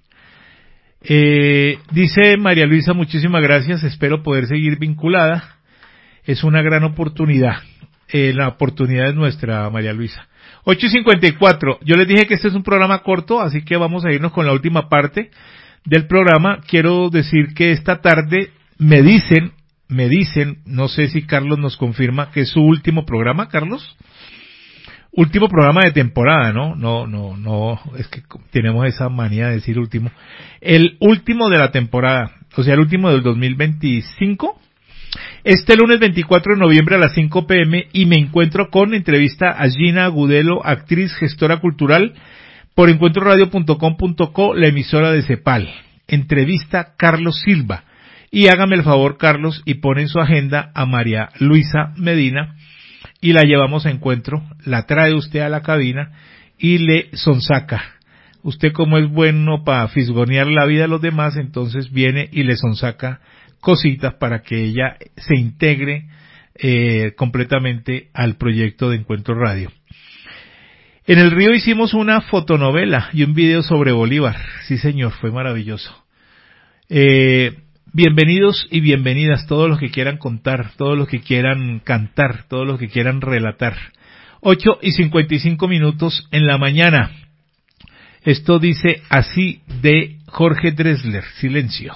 Dice María Luisa, muchísimas gracias, espero poder seguir vinculada. Es una gran oportunidad. La oportunidad es nuestra, María Luisa. 8:54. Yo les dije que este es un programa corto, así que vamos a irnos con la última parte del programa. Quiero decir que esta tarde me dicen, no sé si Carlos nos confirma que es su último programa, Carlos. Último programa de temporada, ¿no? No, es que tenemos esa manía de decir último. El último de la temporada, o sea, el último del 2025. Este lunes 24 de noviembre a las 5 p.m. y me encuentro con entrevista a Gina Agudelo, actriz, gestora cultural, por encuentroradio.com.co, la emisora de CEPAL. Entrevista Carlos Silva. Y hágame el favor, Carlos, y pone en su agenda a María Luisa Medina y la llevamos a encuentro, la trae usted a la cabina y le sonsaca. Usted, como es bueno para fisgonear la vida de los demás, entonces viene y le sonsaca cositas para que ella se integre completamente al proyecto de Encuentro Radio. En el río hicimos una fotonovela y un video sobre Bolívar. Sí, señor, fue maravilloso. Bienvenidos y bienvenidas todos los que quieran contar, todos los que quieran cantar, todos los que quieran relatar. 8:55 en la mañana. Esto dice así de Jorge Drexler, Silencio.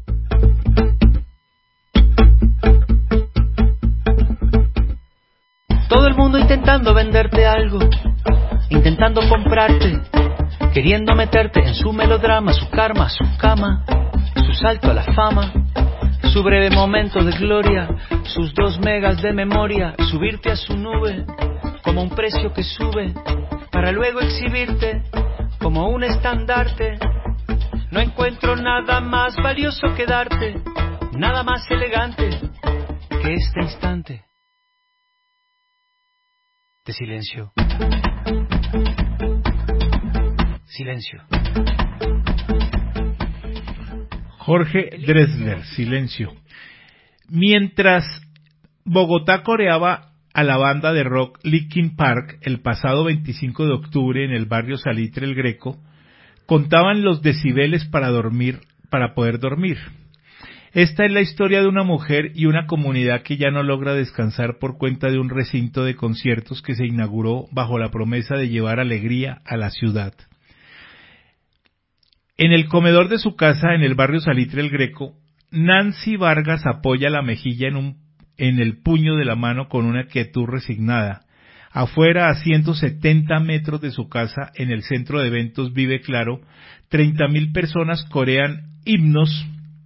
Todo el mundo intentando venderte algo, intentando comprarte, queriendo meterte en su melodrama, su karma, su cama, su salto a la fama, su breve momento de gloria, sus 2 megas de memoria, subirte a su nube como un precio que sube, para luego exhibirte como un estandarte. No encuentro nada más valioso que darte, nada más elegante que este instante de silencio. Silencio. Jorge Drexler, Silencio. Mientras Bogotá coreaba a la banda de rock Linkin Park el pasado 25 de octubre en el barrio Salitre El Greco, contaban los decibeles para poder dormir. Esta es la historia de una mujer y una comunidad que ya no logra descansar por cuenta de un recinto de conciertos que se inauguró bajo la promesa de llevar alegría a la ciudad. En el comedor de su casa en el barrio Salitre El Greco Nancy Vargas apoya la mejilla en el puño de la mano con una quietud resignada. Afuera, a 170 metros de su casa, en el centro de eventos Vive Claro, 30.000 personas corean himnos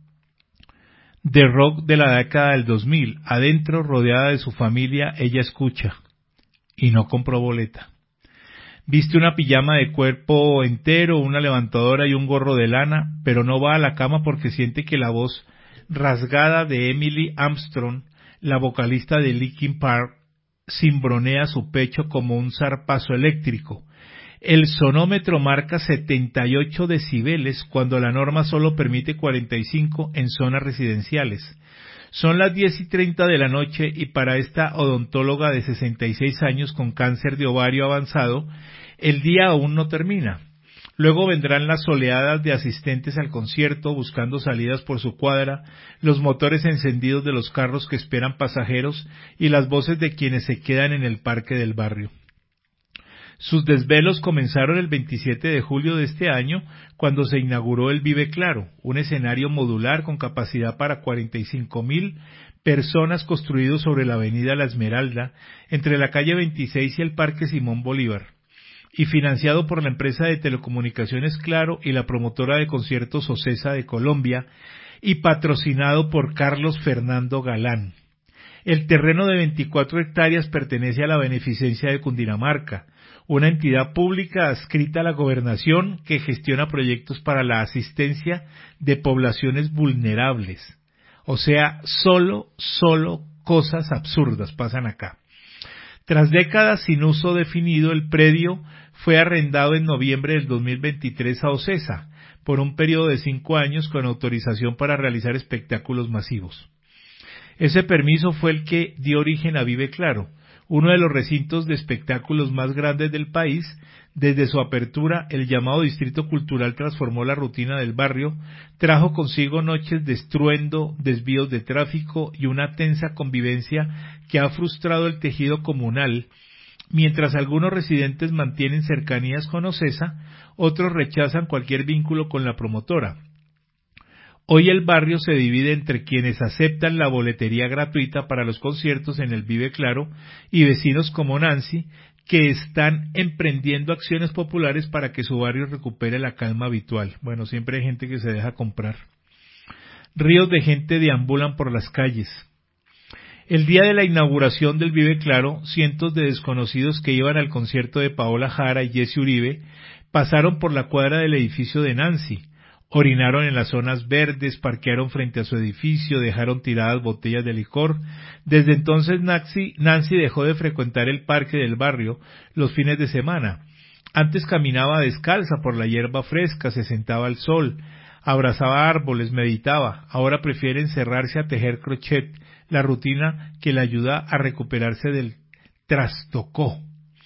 de rock de la década del 2000. Adentro, rodeada de su familia, ella escucha y no compró boleta. Viste una pijama de cuerpo entero, una levantadora y un gorro de lana, pero no va a la cama porque siente que la voz rasgada de Emily Armstrong, la vocalista de Linkin Park, cimbronea su pecho como un zarpazo eléctrico. El sonómetro marca 78 decibeles cuando la norma solo permite 45 en zonas residenciales. Son las 10:30 de la noche y para esta odontóloga de 66 años con cáncer de ovario avanzado, el día aún no termina. Luego vendrán las oleadas de asistentes al concierto buscando salidas por su cuadra, los motores encendidos de los carros que esperan pasajeros y las voces de quienes se quedan en el parque del barrio. Sus desvelos comenzaron el 27 de julio de este año, cuando se inauguró el Vive Claro, un escenario modular con capacidad para 45.000 personas construido sobre la avenida La Esmeralda, entre la calle 26 y el Parque Simón Bolívar, y financiado por la empresa de telecomunicaciones Claro y la promotora de conciertos Ocesa de Colombia, y patrocinado por Carlos Fernando Galán. El terreno de 24 hectáreas pertenece a la Beneficencia de Cundinamarca, una entidad pública adscrita a la gobernación que gestiona proyectos para la asistencia de poblaciones vulnerables. O sea, solo cosas absurdas pasan acá. Tras décadas sin uso definido, el predio fue arrendado en noviembre del 2023 a Ocesa, por un periodo de 5 años con autorización para realizar espectáculos masivos. Ese permiso fue el que dio origen a Vive Claro, uno de los recintos de espectáculos más grandes del país. Desde su apertura, el llamado Distrito Cultural transformó la rutina del barrio, trajo consigo noches de estruendo, desvíos de tráfico y una tensa convivencia que ha frustrado el tejido comunal. Mientras algunos residentes mantienen cercanías con Ocesa, otros rechazan cualquier vínculo con la promotora. Hoy el barrio se divide entre quienes aceptan la boletería gratuita para los conciertos en el Vive Claro y vecinos como Nancy, que están emprendiendo acciones populares para que su barrio recupere la calma habitual. Bueno, siempre hay gente que se deja comprar. Ríos de gente deambulan por las calles. El día de la inauguración del Vive Claro, cientos de desconocidos que iban al concierto de Paola Jara y Jesse Uribe pasaron por la cuadra del edificio de Nancy. Orinaron en las zonas verdes, parquearon frente a su edificio, dejaron tiradas botellas de licor. Desde entonces Nancy dejó de frecuentar el parque del barrio los fines de semana. Antes caminaba descalza por la hierba fresca, se sentaba al sol, abrazaba árboles, meditaba. Ahora prefiere encerrarse a tejer crochet, la rutina que le ayuda a recuperarse del trastocó.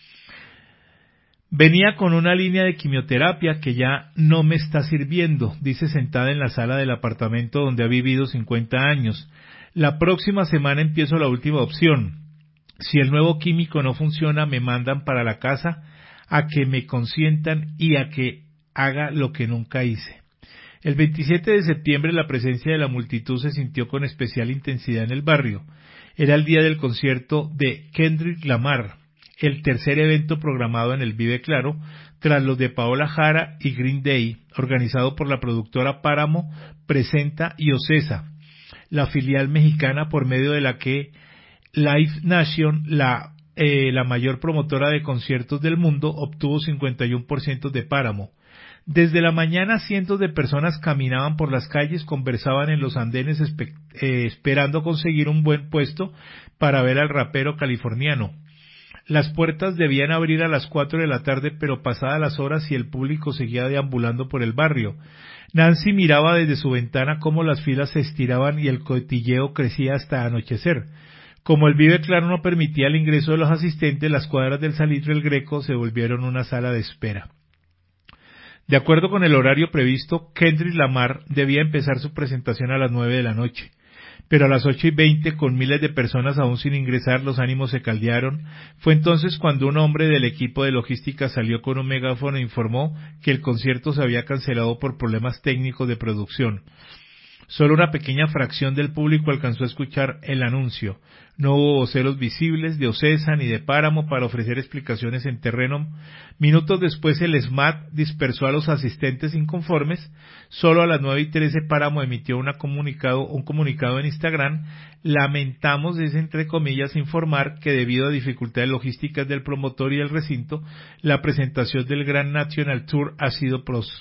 Venía con una línea de quimioterapia que ya no me está sirviendo, dice sentada en la sala del apartamento donde ha vivido 50 años. La próxima semana empiezo la última opción. Si el nuevo químico no funciona, me mandan para la casa a que me consientan y a que haga lo que nunca hice. El 27 de septiembre la presencia de la multitud se sintió con especial intensidad en el barrio. Era el día del concierto de Kendrick Lamar, el tercer evento programado en el Vive Claro, tras los de Paola Jara y Green Day, organizado por la productora Páramo, Presenta y Ocesa, la filial mexicana por medio de la que Live Nation, la mayor promotora de conciertos del mundo, obtuvo 51% de Páramo. Desde la mañana cientos de personas caminaban por las calles, conversaban en los andenes esperando conseguir un buen puesto para ver al rapero californiano. Las puertas debían abrir a las 4 de la tarde, pero pasadas las horas y el público seguía deambulando por el barrio. Nancy miraba desde su ventana cómo las filas se estiraban y el cotilleo crecía hasta anochecer. Como el Vive Claro no permitía el ingreso de los asistentes, las cuadras del Salitre El Greco se volvieron una sala de espera. De acuerdo con el horario previsto, Kendrick Lamar debía empezar su presentación a las 9 de la noche. Pero a las 8:20, con miles de personas aún sin ingresar, los ánimos se caldearon. Fue entonces cuando un hombre del equipo de logística salió con un megáfono e informó que el concierto se había cancelado por problemas técnicos de producción. Solo una pequeña fracción del público alcanzó a escuchar el anuncio. No hubo voceros visibles de Ocesa ni de Páramo para ofrecer explicaciones en terreno. Minutos después el SMAT dispersó a los asistentes inconformes. Solo a las 9:13 Páramo emitió un comunicado en Instagram. Lamentamos, es entre comillas, informar que debido a dificultades logísticas del promotor y del recinto, la presentación del Grand National Tour ha sido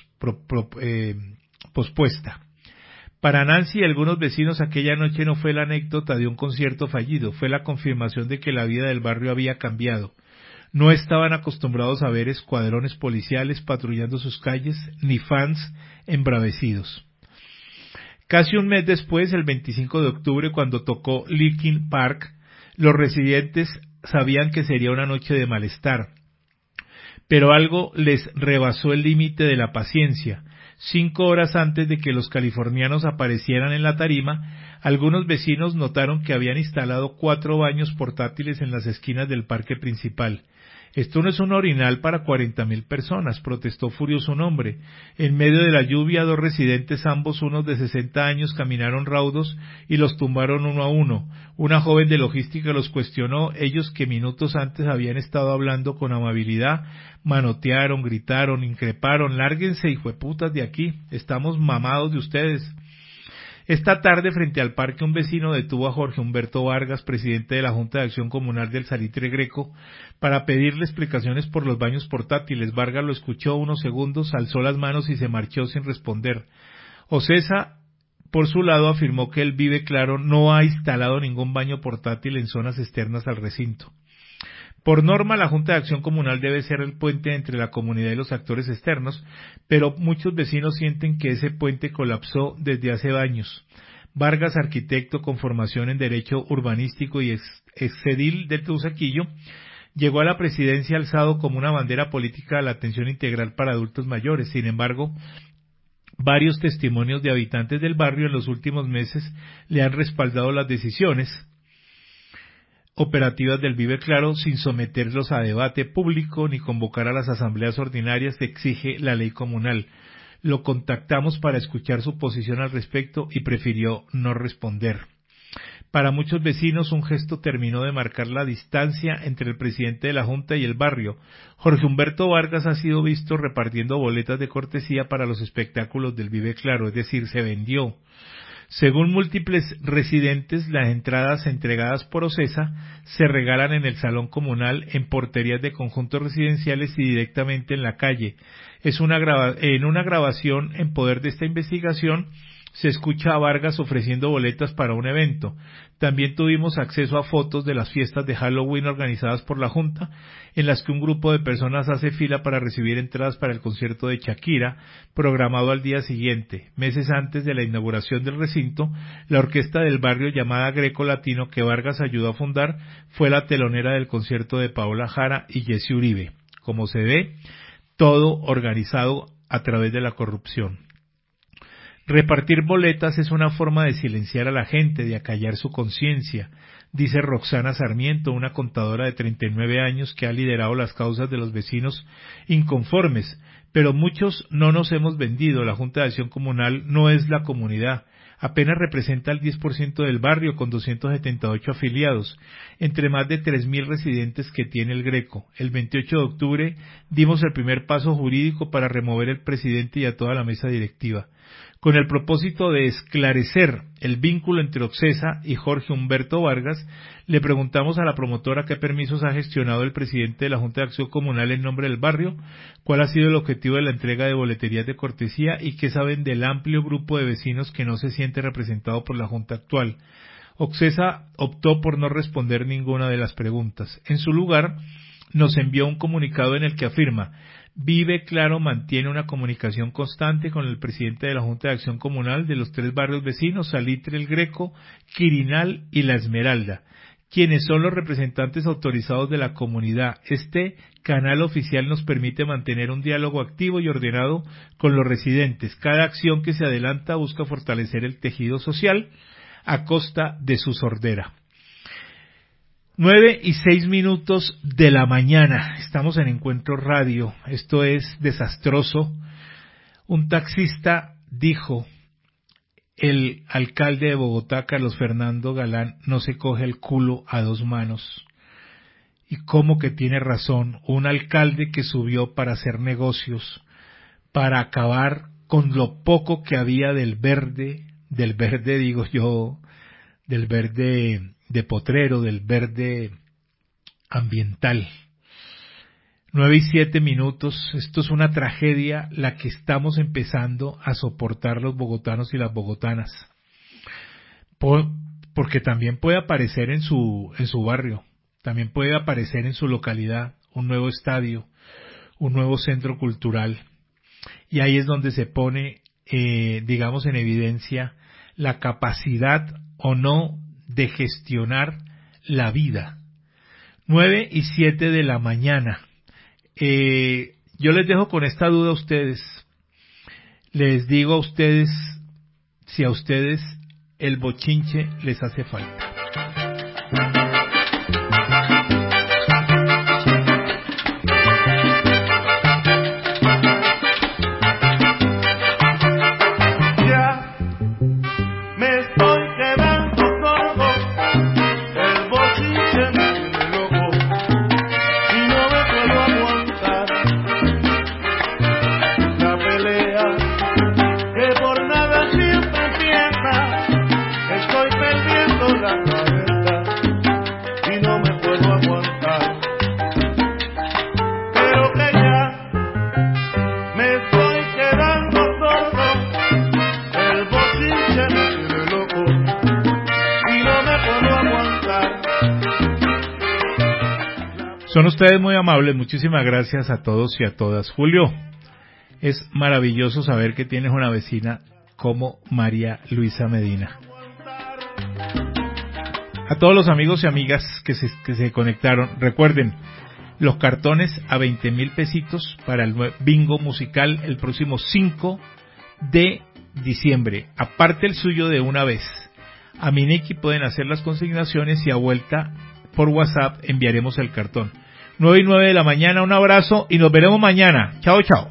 pospuesta. Para Nancy y algunos vecinos aquella noche no fue la anécdota de un concierto fallido, fue la confirmación de que la vida del barrio había cambiado. No estaban acostumbrados a ver escuadrones policiales patrullando sus calles, ni fans embravecidos. Casi un mes después, el 25 de octubre, cuando tocó Linkin Park, los residentes sabían que sería una noche de malestar. Pero algo les rebasó el límite de la paciencia. 5 horas antes de que los californianos aparecieran en la tarima, algunos vecinos notaron que habían instalado 4 baños portátiles en las esquinas del parque principal. Esto no es un orinal para 40,000 personas, protestó furioso un hombre. En medio de la lluvia, 2 residentes, ambos unos de 60 años, caminaron raudos y los tumbaron uno a uno. Una joven de logística los cuestionó, ellos que minutos antes habían estado hablando con amabilidad, manotearon, gritaron, increparon, lárguense hijueputas de aquí, estamos mamados de ustedes. Esta tarde, frente al parque, un vecino detuvo a Jorge Humberto Vargas, presidente de la Junta de Acción Comunal del Salitre Greco, para pedirle explicaciones por los baños portátiles. Vargas lo escuchó unos segundos, alzó las manos y se marchó sin responder. Ocesa, por su lado, afirmó que el Vive Claro no ha instalado ningún baño portátil en zonas externas al recinto. Por norma, la Junta de Acción Comunal debe ser el puente entre la comunidad y los actores externos, pero muchos vecinos sienten que ese puente colapsó desde hace años. Vargas, arquitecto con formación en Derecho Urbanístico y exedil de Teusaquillo, llegó a la presidencia alzado como una bandera política a la atención integral para adultos mayores. Sin embargo, varios testimonios de habitantes del barrio en los últimos meses le han respaldado las decisiones operativas del Vive Claro sin someterlos a debate público ni convocar a las asambleas ordinarias que exige la ley comunal. Lo contactamos para escuchar su posición al respecto y prefirió no responder. Para muchos vecinos un gesto terminó de marcar la distancia entre el presidente de la Junta y el barrio. Jorge Humberto Vargas ha sido visto repartiendo boletas de cortesía para los espectáculos del Vive Claro, es decir, se vendió. Según múltiples residentes, las entradas entregadas por Ocesa se regalan en el salón comunal, en porterías de conjuntos residenciales y directamente en la calle. En una grabación en poder de esta investigación se escucha a Vargas ofreciendo boletas para un evento. También tuvimos acceso a fotos de las fiestas de Halloween organizadas por la Junta, en las que un grupo de personas hace fila para recibir entradas para el concierto de Shakira, programado al día siguiente. Meses antes de la inauguración del recinto, la orquesta del barrio llamada Greco Latino, que Vargas ayudó a fundar, fue la telonera del concierto de Paola Jara y Jesse Uribe. Como se ve, todo organizado a través de la corrupción. Repartir boletas es una forma de silenciar a la gente, de acallar su conciencia, dice Roxana Sarmiento, una contadora de 39 años que ha liderado las causas de los vecinos inconformes. Pero muchos no nos hemos vendido, la Junta de Acción Comunal no es la comunidad, apenas representa el 10% del barrio con 278 afiliados, entre más de 3,000 residentes que tiene el Greco. El 28 de octubre dimos el primer paso jurídico para remover al presidente y a toda la mesa directiva. Con el propósito de esclarecer el vínculo entre Ocesa y Jorge Humberto Vargas, le preguntamos a la promotora qué permisos ha gestionado el presidente de la Junta de Acción Comunal en nombre del barrio, cuál ha sido el objetivo de la entrega de boleterías de cortesía y qué saben del amplio grupo de vecinos que no se siente representado por la Junta actual. Ocesa optó por no responder ninguna de las preguntas. En su lugar, nos envió un comunicado en el que afirma: Vive Claro mantiene una comunicación constante con el presidente de la Junta de Acción Comunal de los 3 barrios vecinos, Salitre, el Greco, Quirinal y La Esmeralda, quienes son los representantes autorizados de la comunidad. Este canal oficial nos permite mantener un diálogo activo y ordenado con los residentes. Cada acción que se adelanta busca fortalecer el tejido social a costa de su sordera. 9:06 de la mañana. Estamos en Encuentro Radio. Esto es desastroso. Un taxista dijo el alcalde de Bogotá, Carlos Fernando Galán, no se coge el culo a dos manos. Y cómo que tiene razón, un alcalde que subió para hacer negocios, para acabar con lo poco que había del verde digo yo, del verde de potrero, del verde ambiental. 9:07. Esto es una tragedia la que estamos empezando a soportar los bogotanos y las bogotanas. Porque también puede aparecer en su barrio, también puede aparecer en su localidad un nuevo estadio, un nuevo centro cultural. Y ahí es donde se pone, digamos, en evidencia la capacidad o no de gestionar la vida. 9:07 de la mañana. Yo les dejo con esta duda a ustedes. Les digo a ustedes si a ustedes el bochinche les hace falta. Son ustedes muy amables, muchísimas gracias a todos y a todas. Julio, es maravilloso saber que tienes una vecina como María Luisa Medina. A todos los amigos y amigas que se conectaron, recuerden, los cartones a 20,000 pesitos para el bingo musical el próximo 5 de diciembre. Aparte el suyo de una vez. A Miniki pueden hacer las consignaciones y a vuelta por WhatsApp enviaremos el cartón. 9:09 de la mañana, un abrazo y nos veremos mañana. Chao, chao.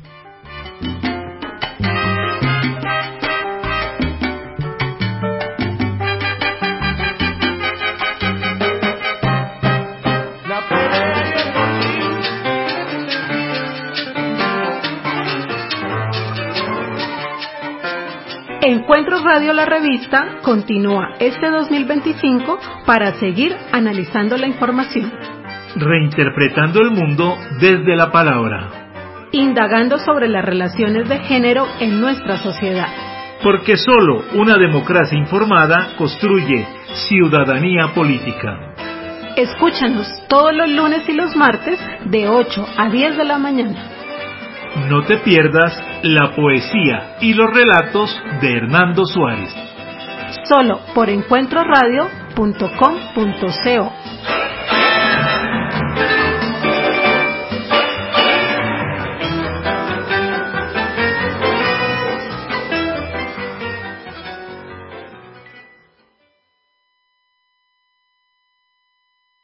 Encuentros Radio La Revista continúa este 2025 para seguir analizando la información, reinterpretando el mundo desde la palabra, indagando sobre las relaciones de género en nuestra sociedad. Porque solo una democracia informada construye ciudadanía política. Escúchanos todos los lunes y los martes de 8 a 10 de la mañana. No te pierdas la poesía y los relatos de Hernando Suárez. Solo por encuentroradio.com.co.